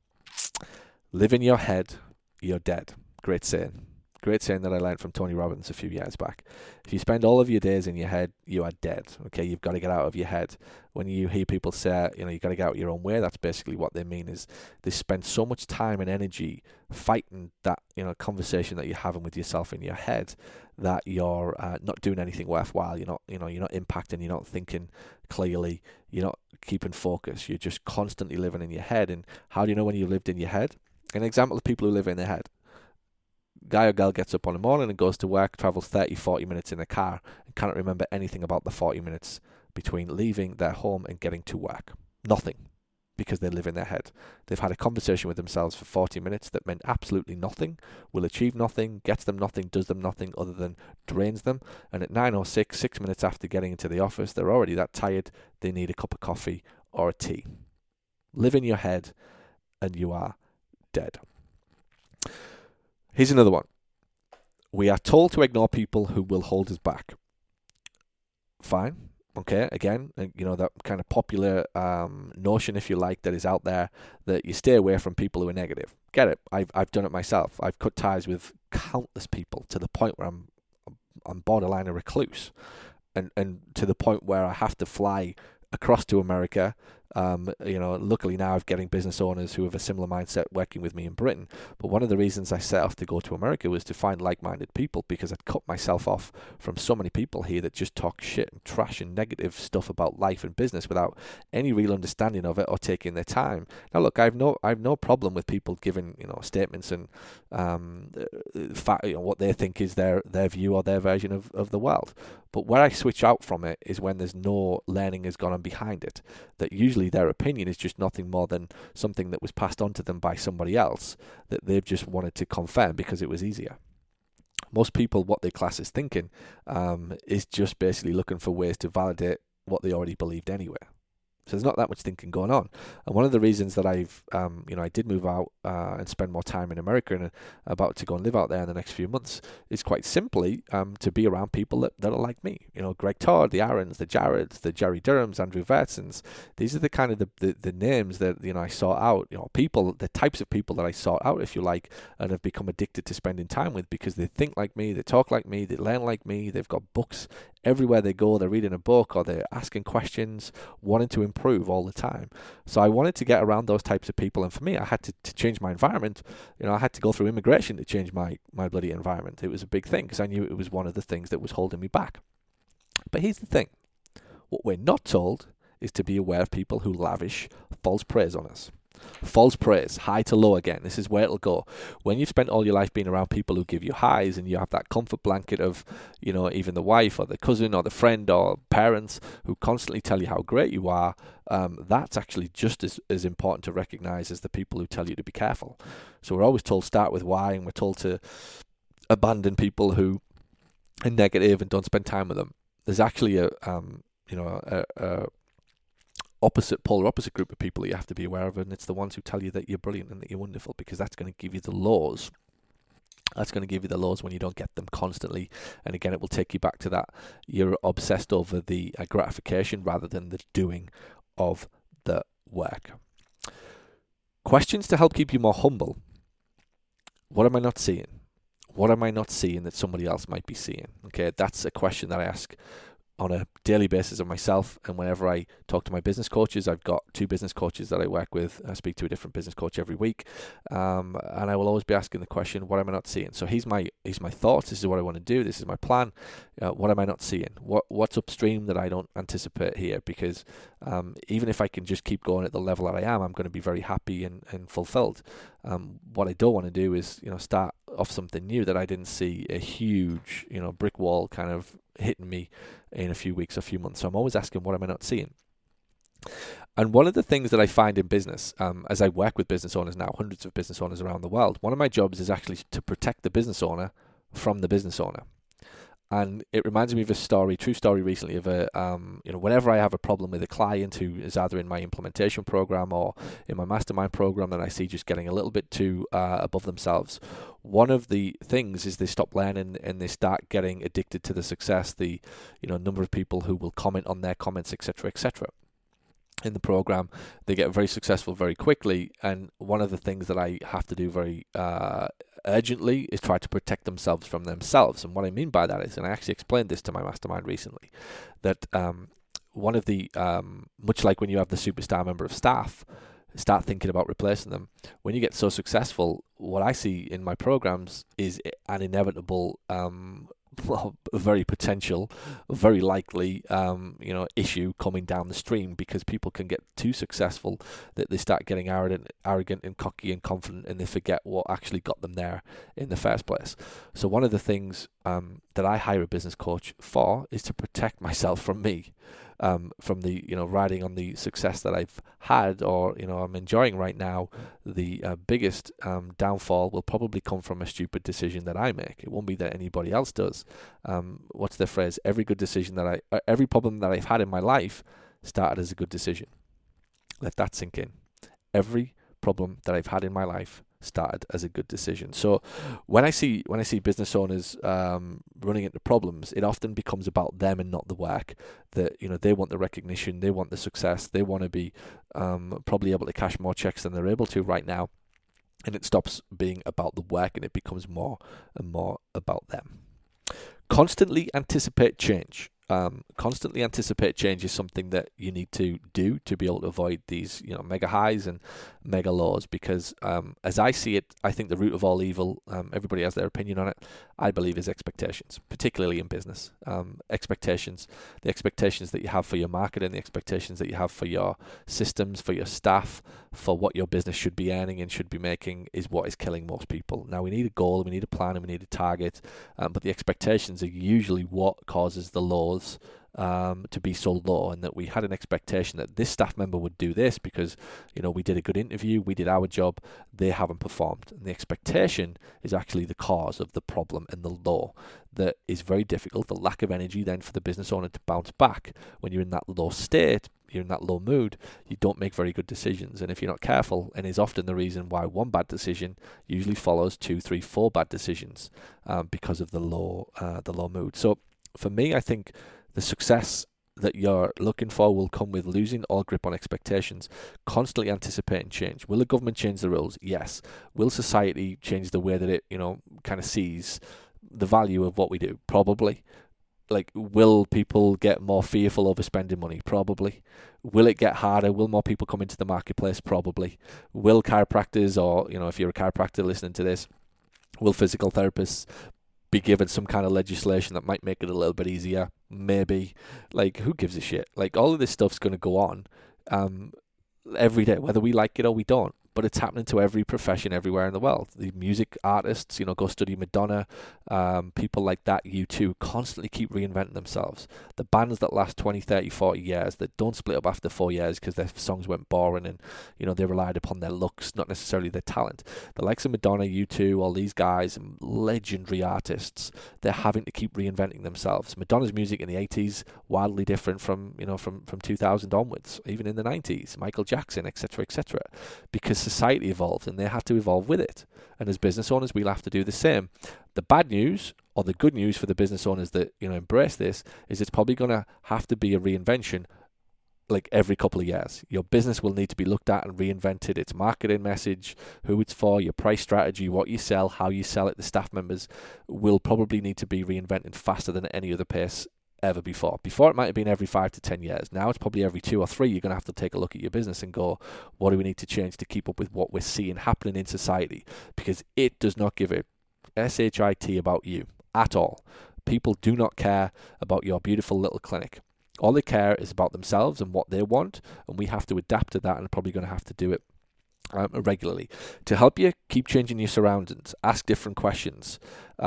Live in your head, you're dead. Great saying. Great saying that I learned from Tony Robbins a few years back. If you spend all of your days in your head, you are dead. Okay, you've got to get out of your head. When you hear people say, you've got to get out your own way, that's basically what they mean, is they spend so much time and energy fighting that, conversation that you're having with yourself in your head, that you're not doing anything worthwhile. You're not impacting. You're not thinking clearly. You're not keeping focus. You're just constantly living in your head. And how do you know when you've lived in your head? An example of people who live in their head. Guy or girl gets up on the morning and goes to work, travels 30-40 minutes in a car, and cannot remember anything about the 40 minutes between leaving their home and getting to work. Nothing, because they live in their head. They've had a conversation with themselves for 40 minutes that meant absolutely nothing, will achieve nothing, gets them nothing, does them nothing other than drains them. And at 9:06, 6 minutes after getting into the office, they're already that tired, they need a cup of coffee or a tea. Live in your head and you are dead. Here's another one. We are told to ignore people who will hold us back. Fine. Okay. Again, that kind of popular notion, if you like, that is out there, that you stay away from people who are negative. Get it. I've done it myself. I've cut ties with countless people to the point where I'm borderline a recluse, and to the point where I have to fly across to America Luckily now I'm getting business owners who have a similar mindset working with me in Britain. But one of the reasons I set off to go to America was to find like-minded people, because I'd cut myself off from so many people here that just talk shit and trash and negative stuff about life and business without any real understanding of it or taking their time. Now, look, I've no problem with people giving statements and what they think is their view or their version of the world. But where I switch out from it is when there's no learning has gone on behind it. That usually their opinion is just nothing more than something that was passed on to them by somebody else that they've just wanted to confirm because it was easier. Most people, what they class as thinking, is just basically looking for ways to validate what they already believed anyway. So there's not that much thinking going on. And one of the reasons that I did move out and spend more time in America and about to go and live out there in the next few months is quite simply to be around people that are like me. Greg Todd, the Aarons, the Jareds, the Jerry Durhams, Andrew Vertsons. These are the kind of the names that I sought out. People, the types of people that I sought out, if you like, and have become addicted to spending time with because they think like me, they talk like me, they learn like me. They've got books everywhere they go. They're reading a book or they're asking questions, wanting to improve all the time. So I wanted to get around those types of people, and for me I had to change my environment. I had to go through immigration to change my bloody environment. It was a big thing because I knew it was one of the things that was holding me back. But here's the thing, what we're not told is to be aware of people who lavish false praise on us. False praise, high to low again. This is where it'll go. When you've spent all your life being around people who give you highs and you have that comfort blanket of, even the wife or the cousin or the friend or parents who constantly tell you how great you are, that's actually just as important to recognize as the people who tell you to be careful. So we're always told start with why, and we're told to abandon people who are negative and don't spend time with them. There's actually a polar opposite group of people that you have to be aware of, and it's the ones who tell you that you're brilliant and that you're wonderful, because that's going to give you the lows. That's going to give you the lows when you don't get them constantly. And again, it will take you back to that. You're obsessed over the gratification rather than the doing of the work. Questions to help keep you more humble. What am I not seeing? What am I not seeing that somebody else might be seeing? Okay, that's a question that I ask on a daily basis of myself, and whenever I talk to my business coaches, I've got 2 business coaches that I work with. I speak to a different business coach every week, and I will always be asking the question, what am I not seeing? So here's my thoughts. This is what I want to do. This is my plan. What am I not seeing? What's upstream that I don't anticipate here? Because even if I can just keep going at the level that I am, I'm going to be very happy and fulfilled. What I don't want to do is start off something new that I didn't see a huge brick wall kind of hitting me in a few weeks or few months. So I'm always asking, what am I not seeing? And one of the things that I find in business, as I work with business owners now, hundreds of business owners around the world, one of my jobs is actually to protect the business owner from the business owner. And it reminds me of a true story recently of whenever I have a problem with a client who is either in my implementation program or in my mastermind program that I see just getting a little bit too above themselves, one of the things is they stop learning and they start getting addicted to the success, the number of people who will comment on their comments, etc., etc. In the program, they get very successful very quickly, and one of the things that I have to do very urgently is try to protect themselves from themselves. And what I mean by that is, and I actually explained this to my mastermind recently, that one of the, much like when you have the superstar member of staff, start thinking about replacing them. When you get so successful, what I see in my programs is an inevitable very potential, very likely, issue coming down the stream, because people can get too successful that they start getting arrogant and cocky and confident, and they forget what actually got them there in the first place. So one of the things that I hire a business coach for is to protect myself from me. From the riding on the success that I've had or I'm enjoying right now. The biggest downfall will probably come from a stupid decision that I make. It won't be that anybody else does. What's the phrase? Every problem that I've had in my life started as a good decision. Let that sink in. Every problem that I've had in my life started as a good decision. So when I see business owners running into problems, it often becomes about them and not the work. That they want the recognition, they want the success, they want to be probably able to cash more checks than they're able to right now, and it stops being about the work and it becomes more and more about them. Constantly anticipate change. Constantly anticipate change is something that you need to do to be able to avoid these, mega highs and mega lows. Because as I see it, I think the root of all evil, everybody has their opinion on it, I believe is expectations, particularly in business. Expectations, the expectations that you have for your marketing, the expectations that you have for your systems, for your staff, for what your business should be earning and should be making is what is killing most people. Now, we need a goal, we need a plan, and we need a target, but the expectations are usually what causes the lows to be so low, and that we had an expectation that this staff member would do this because we did a good interview, we did our job, they haven't performed, and the expectation is actually the cause of the problem and the low that is very difficult. The lack of energy then for the business owner to bounce back when you're in that low state, you're in that low mood, you don't make very good decisions. And if you're not careful, and is often the reason why one bad decision usually follows 2, 3, 4 bad decisions because of the low mood. So for me, I think the success that you're looking for will come with losing all grip on expectations, constantly anticipating change. Will the government change the rules? Yes. Will society change the way that it, kind of sees the value of what we do? Probably. Like, will people get more fearful over spending money? Probably. Will it get harder? Will more people come into the marketplace? Probably. Will chiropractors, or, if you're a chiropractor listening to this, will physical therapists be given some kind of legislation that might make it a little bit easier? Maybe. Like, who gives a shit? Like, all of this stuff's going to go on every day, whether we like it or we don't. But it's happening to every profession everywhere in the world. The music artists, go study Madonna, people like that, U2, constantly keep reinventing themselves. The bands that last 20, 30, 40 years, that don't split up after 4 years because their songs went boring and, they relied upon their looks, not necessarily their talent. The likes of Madonna, U2, all these guys, legendary artists, they're having to keep reinventing themselves. Madonna's music in the 80s, wildly different from 2000 onwards, even in the 90s, Michael Jackson, etc., etc., because society evolved and they had to evolve with it. And as business owners, we'll have to do the same. The bad news, or the good news for the business owners that embrace this, is it's probably going to have to be a reinvention like every couple of years. Your business will need to be looked at and reinvented. Its marketing message, who it's for, your price strategy, what you sell, how you sell it, the staff members will probably need to be reinvented faster than at any other pace ever before. Before it might have been every 5 to 10 years. Now it's probably every 2 or 3. You're going to have to take a look at your business and go, what do we need to change to keep up with what we're seeing happening in society? Because it does not give a shit about you at all. People do not care about your beautiful little clinic. All they care is about themselves and what they want, and we have to adapt to that, and probably going to have to do it regularly. To help you keep changing your surroundings, ask different questions.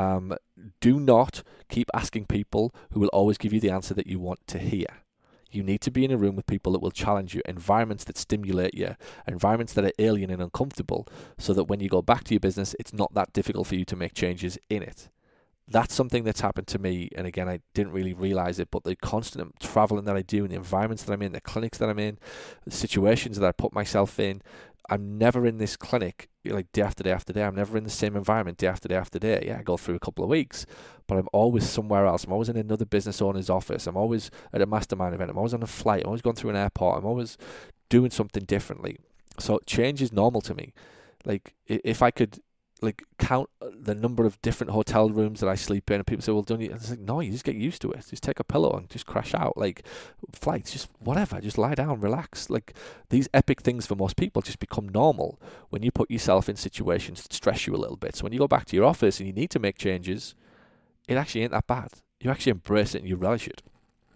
Do not keep asking people who will always give you the answer that you want to hear. You need to be in a room with people that will challenge you, environments that stimulate you, environments that are alien and uncomfortable, so that when you go back to your business, it's not that difficult for you to make changes in it. That's something that's happened to me, and again, I didn't really realize it, but the constant traveling that I do, and the environments that I'm in, the clinics that I'm in, the situations that I put myself in, I'm never in this clinic like day after day after day. I'm never in the same environment day after day after day. Yeah, I go through a couple of weeks, but I'm always somewhere else. I'm always in another business owner's office. I'm always at a mastermind event. I'm always on a flight. I'm always going through an airport. I'm always doing something differently. So change is normal to me. Like, if I could count the number of different hotel rooms that I sleep in, and people say, well, don't you? It's like, no, you just get used to it. Just take a pillow and just crash out. Like, flights, just whatever, just lie down, relax. Like, these epic things for most people just become normal when you put yourself in situations that stress you a little bit. So when you go back to your office and you need to make changes, it actually ain't that bad. You actually embrace it and you relish it.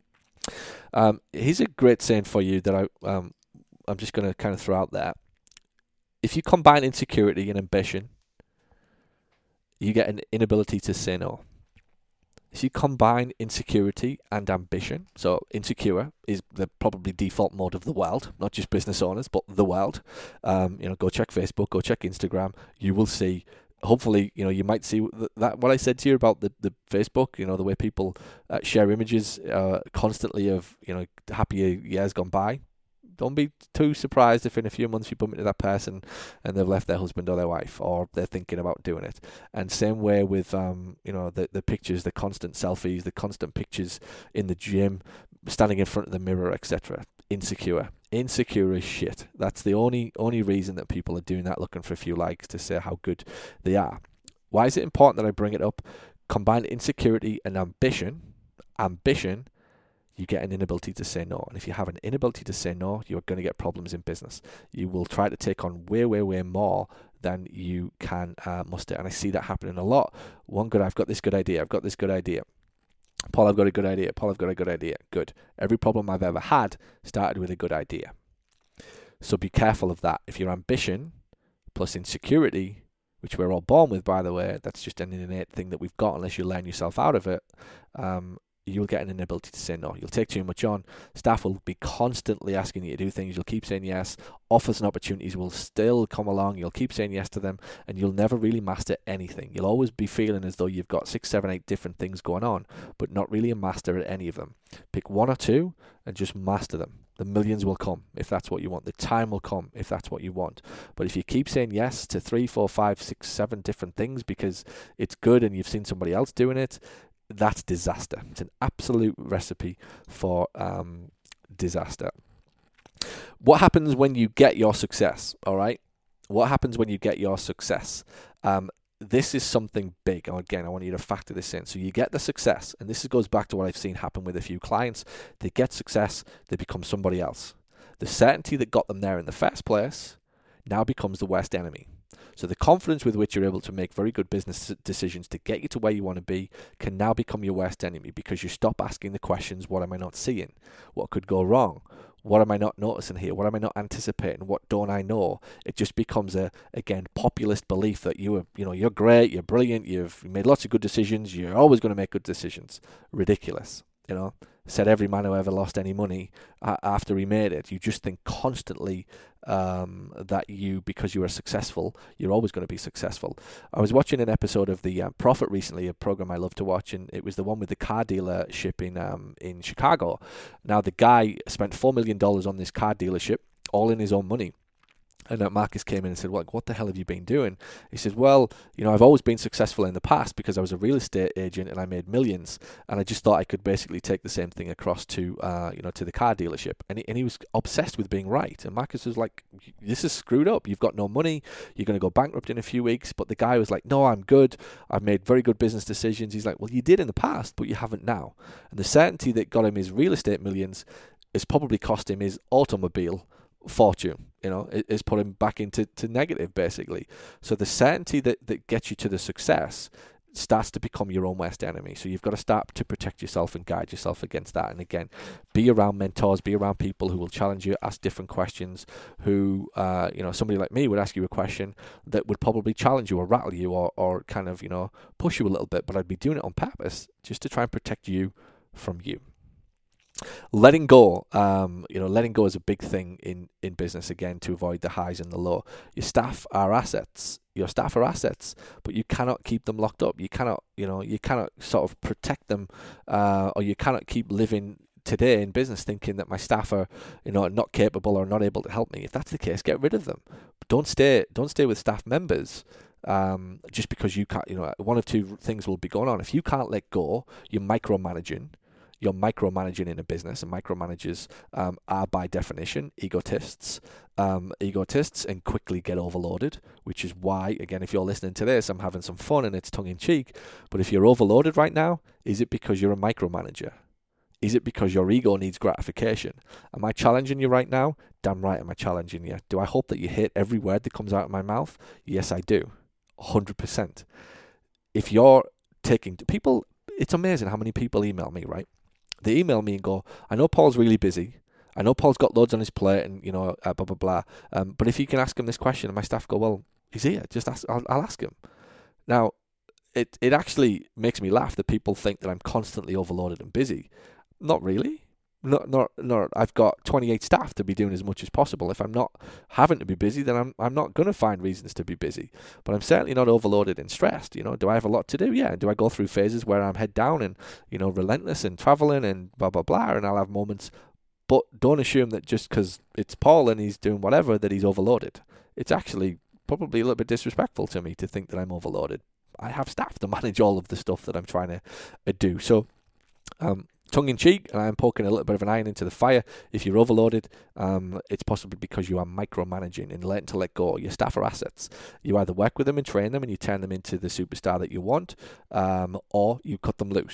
Here's a great saying for you that I'm just going to kind of throw out there. If you combine insecurity and ambition, you get an inability to say no. If you combine insecurity and ambition, so insecure is the probably default mode of the world, not just business owners, but the world. Go check Facebook, go check Instagram. You will see, hopefully, you might see that what I said to you about the Facebook, the way people share images constantly of, happier years gone by. Don't be too surprised if in a few months you bump into that person and they've left their husband or their wife, or they're thinking about doing it. And same way with the pictures, the constant selfies, the constant pictures in the gym, standing in front of the mirror, etc. Insecure is shit. That's the only reason that people are doing that, looking for a few likes to say how good they are. Why is it important that I bring it up? Combine insecurity and ambition you get an inability to say no. And if you have an inability to say no, you're going to get problems in business. You will try to take on way, way, way more than you can muster. And I see that happening a lot. I've got this good idea. Paul, I've got a good idea. Paul, I've got a good idea. Good. Every problem I've ever had started with a good idea. So be careful of that. If your ambition plus insecurity, which we're all born with, by the way, that's just an innate thing that we've got unless you learn yourself out of it, you'll get an inability to say no. You'll take too much on. Staff will be constantly asking you to do things. You'll keep saying yes. Offers and opportunities will still come along. You'll keep saying yes to them, and you'll never really master anything. You'll always be feeling as though you've got 6, 7, 8 different things going on, but not really a master at any of them. Pick 1 or 2 and just master them. The millions will come if that's what you want. The time will come if that's what you want. But if you keep saying yes to 3, 4, 5, 6, 7 different things because it's good and you've seen somebody else doing it, that's disaster. It's an absolute recipe for disaster. What happens when you get your success? All right. What happens when you get your success? This is something big. Again, I want you to factor this in. So you get the success, and this goes back to what I've seen happen with a few clients. They get success, they become somebody else. The certainty that got them there in the first place now becomes the worst enemy. So the confidence with which you're able to make very good business decisions to get you to where you want to be can now become your worst enemy, because you stop asking the questions, what am I not seeing? What could go wrong? What am I not noticing here? What am I not anticipating? What don't I know? It just becomes again, populist belief that you're great, you're brilliant, you've made lots of good decisions, you're always going to make good decisions. Ridiculous. Said every man who ever lost any money after he made it. You just think constantly that because you are successful, you're always going to be successful. I was watching an episode of The Profit recently, a program I love to watch, and it was the one with the car dealership in Chicago. Now, the guy spent $4 million on this car dealership, all in his own money. And Marcus came in and said, well, what the hell have you been doing? He said, well, I've always been successful in the past because I was a real estate agent and I made millions. And I just thought I could basically take the same thing across to the car dealership. And he was obsessed with being right. And Marcus was like, this is screwed up. You've got no money. You're going to go bankrupt in a few weeks. But the guy was like, no, I'm good. I've made very good business decisions. He's like, well, you did in the past, but you haven't now. And the certainty that got him his real estate millions has probably cost him his automobile fortune. Is put him back into negative, basically. So the certainty that gets you to the success starts to become your own worst enemy. So you've got to start to protect yourself and guide yourself against that. And again, be around mentors, be around people who will challenge you, ask different questions, who, somebody like me would ask you a question that would probably challenge you or rattle you or kind of, push you a little bit, but I'd be doing it on purpose just to try and protect you from you. Letting go, letting go is a big thing in business, again, to avoid the highs and the low. Your staff are assets, but you cannot keep them locked up. You cannot sort of protect them, or you cannot keep living today in business thinking that my staff are, not capable or not able to help me. If that's the case, get rid of them. But don't stay with staff members. Just because you can't, one of two things will be going on. If you can't let go, you're micromanaging in a business, and micromanagers are by definition egotists and quickly get overloaded, which is why, again, if you're listening to this, I'm having some fun and it's tongue-in-cheek, but if you're overloaded right now, is it because you're a micromanager? Is it because your ego needs gratification? Am I challenging you right now? Damn right am I challenging you. Do I hope that you hate every word that comes out of my mouth? Yes, I do. 100%. If you're taking people, it's amazing how many people email me, right? They email me and go, I know Paul's really busy. I know Paul's got loads on his plate and, blah, blah, blah. But if you can ask him this question, and my staff go, well, he's here. Just ask, I'll ask him. Now, it actually makes me laugh that people think that I'm constantly overloaded and busy. Not really. Not. I've got 28 staff to be doing as much as possible. If I'm not having to be busy, then I'm not going to find reasons to be busy. But I'm certainly not overloaded and stressed. Do I have a lot to do? Yeah. Do I go through phases where I'm head down and relentless and traveling and blah blah blah, and I'll have moments. But don't assume that just because it's Paul and he's doing whatever that he's overloaded. It's actually probably a little bit disrespectful to me to think that I'm overloaded. I have staff to manage all of the stuff that I'm trying to do. So. Tongue-in-cheek, and I'm poking a little bit of an iron into the fire. If you're overloaded, it's possibly because you are micromanaging and learning to let go. Your staff are assets. You either work with them and train them and you turn them into the superstar that you want, or you cut them loose.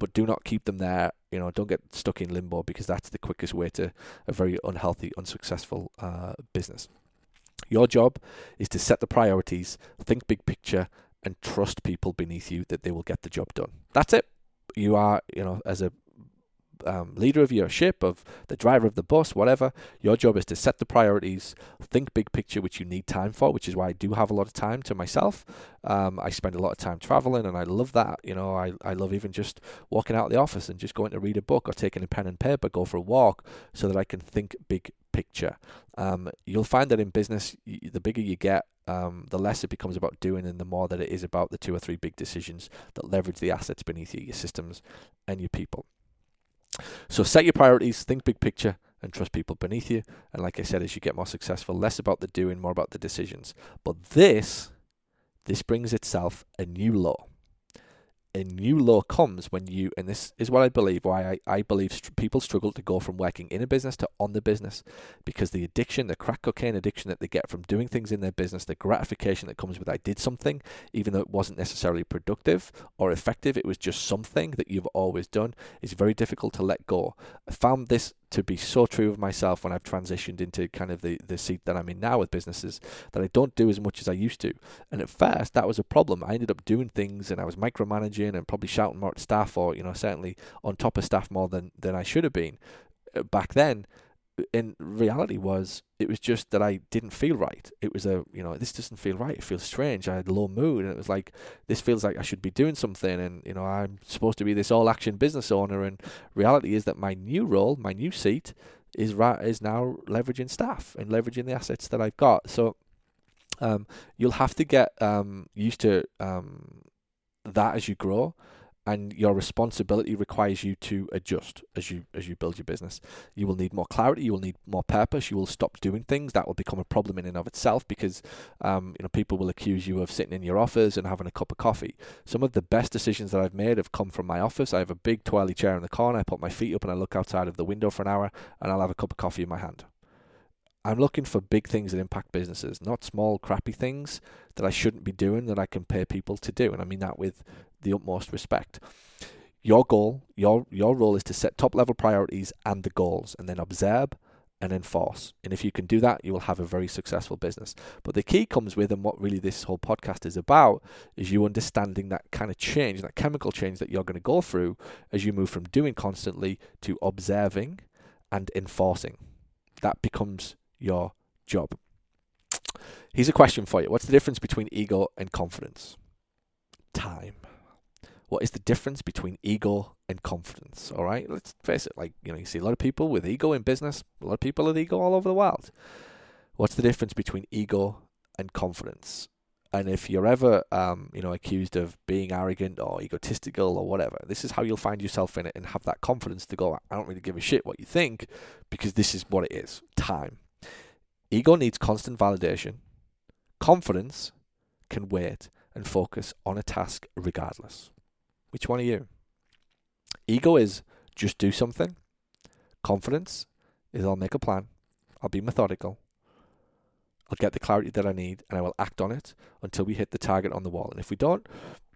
but do not keep them there. Don't get stuck in limbo, because that's the quickest way to a very unhealthy, unsuccessful business. Your job is to set the priorities, think big picture, and trust people beneath you that they will get the job done. That's it. You are, as a leader of your ship, of the driver of the bus, whatever, your job is to set the priorities, think big picture, which you need time for, which is why I do have a lot of time to myself. I spend a lot of time traveling, and I love that. I love even just walking out of the office and just going to read a book, or taking a pen and paper, go for a walk, so that I can think big picture. You'll find that in business, the bigger you get, the less it becomes about doing, and the more that it is about the 2 or 3 big decisions that leverage the assets beneath you, your systems and your people. So set your priorities, think big picture, and trust people beneath you. And like I said, as you get more successful, less about the doing, more about the decisions. But this brings itself a new law. A new law comes when you, and this is what I believe, why I believe people struggle to go from working in a business to on the business, because the addiction, the crack cocaine addiction that they get from doing things in their business, the gratification that comes with I did something, even though it wasn't necessarily productive or effective, it was just something that you've always done, is very difficult to let go. I found this to be so true of myself when I've transitioned into kind of the seat that I'm in now with businesses, that I don't do as much as I used to. And at first, that was a problem. I ended up doing things, and I was micromanaging and probably shouting more at staff, or certainly on top of staff more than I should have been back then. In reality, it was just that I didn't feel right. It was this doesn't feel right. It feels strange. I had a low mood, and it was like, this feels like I should be doing something, and I'm supposed to be this all action business owner. And reality is that my new role, my new seat, is now leveraging staff and leveraging the assets that I've got. So you'll have to get used to that as you grow. And your responsibility requires you to adjust as you build your business. You will need more clarity. You will need more purpose. You will stop doing things that will become a problem in and of itself, because people will accuse you of sitting in your office and having a cup of coffee. Some of the best decisions that I've made have come from my office. I have a big twirly chair in the corner. I put my feet up and I look outside of the window for an hour, and I'll have a cup of coffee in my hand. I'm looking for big things that impact businesses, not small, crappy things that I shouldn't be doing that I can pay people to do. And I mean that with the utmost respect. Your goal, your role is to set top-level priorities and the goals, and then observe and enforce. And if you can do that, you will have a very successful business. But the key comes with, and what really this whole podcast is about, is you understanding that kind of change, that chemical change that you're going to go through as you move from doing constantly to observing and enforcing. That becomes your job. Here's a question for you. What's the difference between ego and confidence? Time. What is the difference between ego and confidence? All right, let's face it. You see a lot of people with ego in business, a lot of people with ego all over the world. What's the difference between ego and confidence? And if you're ever, accused of being arrogant or egotistical or whatever, this is how you'll find yourself in it and have that confidence to go, I don't really give a shit what you think, because this is what it is. Time. Ego needs constant validation. Confidence can wait and focus on a task regardless. Which one are you? Ego is just do something. Confidence is I'll make a plan. I'll be methodical. I'll get the clarity that I need, and I will act on it until we hit the target on the wall. And if we don't,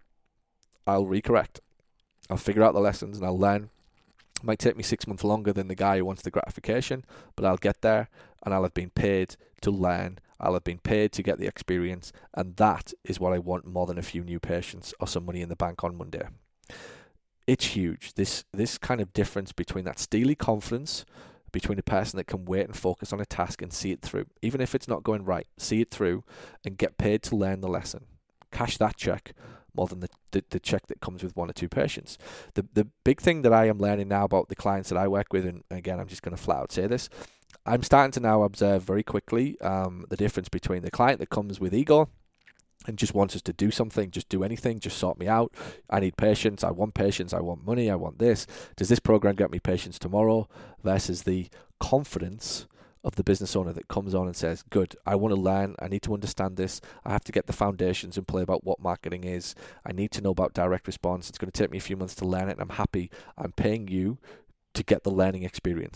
I'll recorrect. I'll figure out the lessons and I'll learn. It might take me 6 months longer than the guy who wants the gratification, but I'll get there, and I'll have been paid to learn. I'll have been paid to get the experience, and that is what I want more than a few new patients or some money in the bank on Monday. It's huge. This kind of difference between that steely confidence, between a person that can wait and focus on a task and see it through, even if it's not going right, see it through and get paid to learn the lesson. Cash that check more than the check that comes with 1 or 2 patients. The big thing that I am learning now about the clients that I work with, and again, I'm just going to flat out say this, I'm starting to now observe very quickly the difference between the client that comes with ego and just wants us to do something, just do anything, just sort me out. I need patience, I want money, I want this. Does this program get me patience tomorrow? Versus the confidence of the business owner that comes on and says, good, I want to learn, I need to understand this, I have to get the foundations in play about what marketing is, I need to know about direct response, it's going to take me a few months to learn it, and I'm happy, I'm paying you to get the learning experience.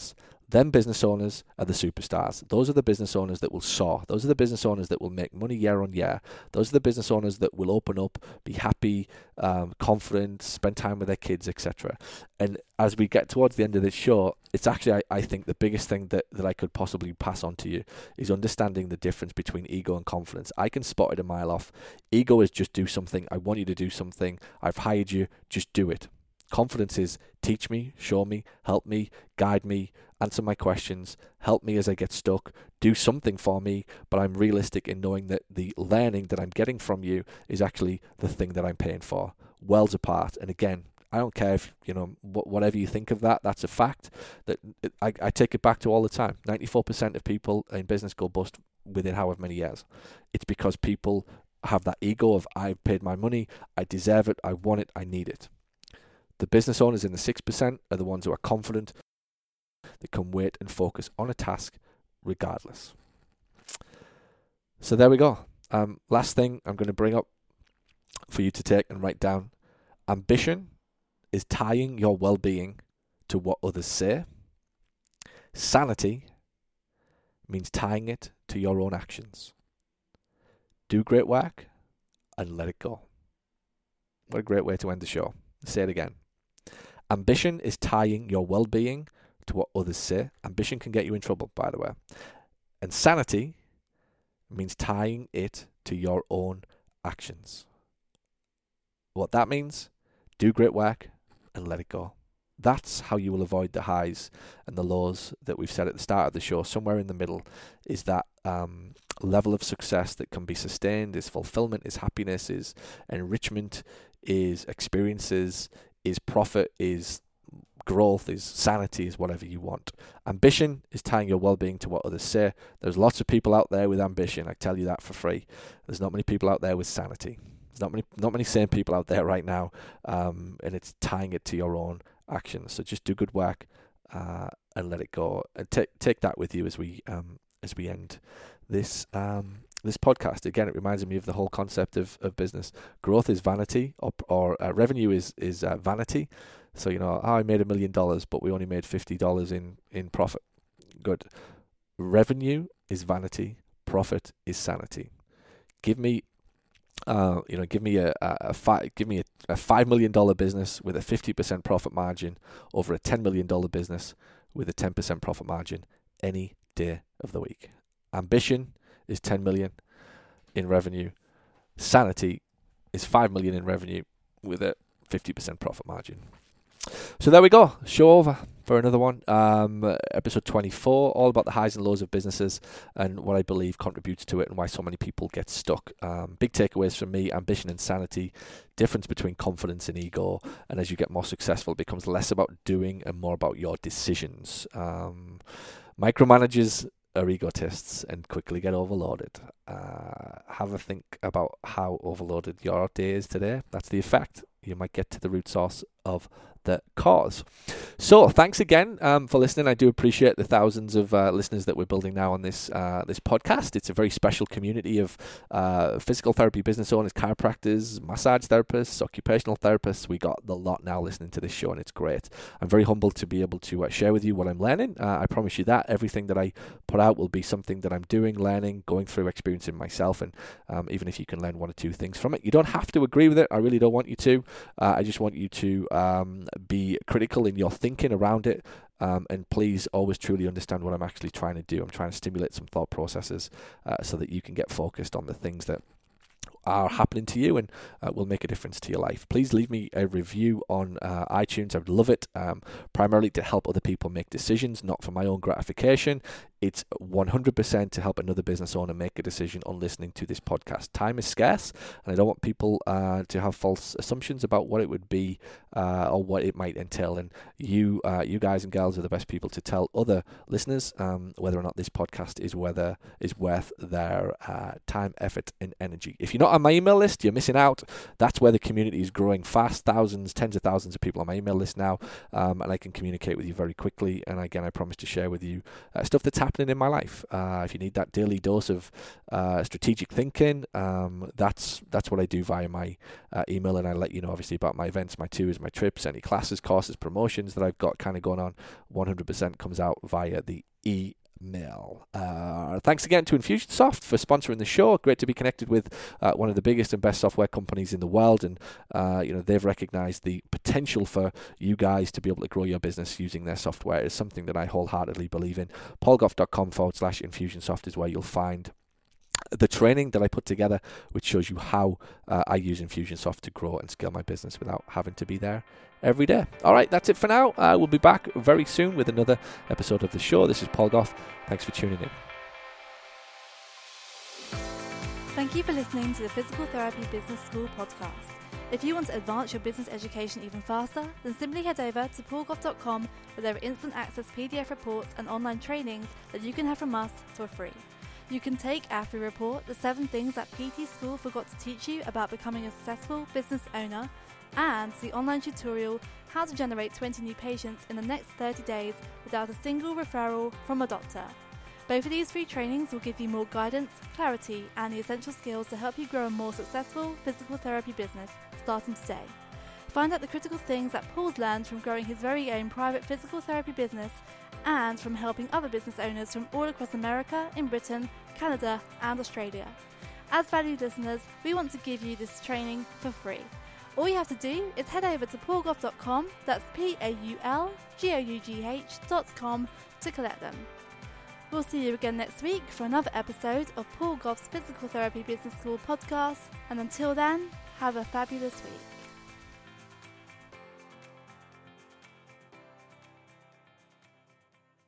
Them business owners are the superstars. Those are the business owners that will soar. Those are the business owners that will make money year on year. Those are the business owners that will open up, be happy, confident, spend time with their kids, etc. And as we get towards the end of this show, it's actually, I think, the biggest thing that I could possibly pass on to you is understanding the difference between ego and confidence. I can spot it a mile off. Ego is just do something. I want you to do something. I've hired you. Just do it. Confidence is teach me, show me, help me, guide me, answer my questions, help me as I get stuck, do something for me, but I'm realistic in knowing that the learning that I'm getting from you is actually the thing that I'm paying for. Worlds apart. And again, I don't care if, whatever you think of that, that's a fact. That I take it back to all the time. 94% of people in business go bust within however many years. It's because people have that ego of I've paid my money, I deserve it, I want it, I need it. The business owners in the 6% are the ones who are confident. They can wait and focus on a task regardless. So there we go. Last thing I'm going to bring up for you to take and write down. Ambition is tying your well-being to what others say. Sanity means tying it to your own actions. Do great work and let it go. What a great way to end the show. Say it again. Ambition is tying your well-being to what others say. Ambition can get you in trouble, by the way. And sanity means tying it to your own actions. What that means, do great work and let it go. That's how you will avoid the highs and the lows that we've said at the start of the show. Somewhere in the middle is that level of success that can be sustained, is fulfillment, is happiness, is enrichment, is experiences, is profit, is growth, is sanity, is whatever you want. Ambition is tying your well-being to what others say. There's lots of people out there with ambition. I tell you that for free. There's not many people out there with sanity. There's not many sane people out there right now, and it's tying it to your own actions. So just do good work and let it go. And take that with you as we end this this podcast. Again, it reminds me of the whole concept of business. Growth is vanity, or revenue is vanity. So, I made $1 million, but we only made $50 in profit. Good. Revenue is vanity. Profit is sanity. Give me a $5 million business with a 50% profit margin over a $10 million business with a 10% profit margin any day of the week. Ambition is 10 million in revenue. Sanity is 5 million in revenue with a 50% profit margin. So there we go. Show over for another one. Episode 24, all about the highs and lows of businesses and what I believe contributes to it and why so many people get stuck. Big takeaways from me: ambition and sanity, difference between confidence and ego, and as you get more successful, it becomes less about doing and more about your decisions. Micromanagers are egotists and quickly get overloaded. Have a think about how overloaded your day is today. That's the effect. You might get to the root source of the cause. So thanks again for listening. I do appreciate the thousands of listeners that we're building now on this podcast. It's a very special community of physical therapy business owners, chiropractors, massage therapists, occupational therapists. We got the lot now listening to this show, and it's great. I'm very humbled to be able to share with you what I'm learning. I promise you that everything that I put out will be something that I'm doing, learning, going through, experiencing myself, and even if you can learn one or two things from it, you don't have to agree with it. I really don't want you to. I just want you to be critical in your thinking around it, and please always truly understand what I'm actually trying to do. I'm trying to stimulate some thought processes so that you can get focused on the things that are happening to you and will make a difference to your life. Please leave me a review on iTunes. I would love it, primarily to help other people make decisions, not for my own gratification. It's 100% to help another business owner make a decision on listening to this podcast. Time is scarce, and I don't want people to have false assumptions about what it would be or what it might entail. And you guys and girls are the best people to tell other listeners whether or not this podcast is worth their time, effort, and energy. If you're not on my email list, you're missing out. That's where the community is growing fast. Thousands, tens of thousands of people on my email list now, and I can communicate with you very quickly. And again, I promise to share with you stuff that's happening happening in my life. If you need that daily dose of strategic thinking, that's what I do via my email, and I let you know obviously about my events, my tours, my trips, any classes, courses, promotions that I've got kind of going on. 100% comes out via the email. Thanks again to Infusionsoft for sponsoring the show. Great to be connected with one of the biggest and best software companies in the world, and they've recognized the potential for you guys to be able to grow your business using their software. Is something that I wholeheartedly believe in. paulgoff.com/Infusionsoft is where you'll find the training that I put together, which shows you how I use Infusionsoft to grow and scale my business without having to be there every day. All right, that's it for now. We'll be back very soon with another episode of the show. This is Paul Goff. Thanks for tuning in. Thank you for listening to the Physical Therapy Business School podcast. If you want to advance your business education even faster, then simply head over to paulgoff.com, where there are instant access PDF reports and online trainings that you can have from us for free. You can take our free report, The 7 Things That PT School Forgot to Teach You About Becoming a Successful Business Owner, and the online tutorial, How to Generate 20 New Patients in the Next 30 Days Without a Single Referral from a Doctor. Both of these free trainings will give you more guidance, clarity, and the essential skills to help you grow a more successful physical therapy business starting today. Find out the critical things that Paul's learned from growing his very own private physical therapy business and from helping other business owners from all across America, in Britain, Canada, and Australia. As valued listeners, we want to give you this training for free. All you have to do is head over to paulgoff.com, that's paulgough.com, to collect them. We'll see you again next week for another episode of Paul Goff's Physical Therapy Business School podcast, and until then, have a fabulous week.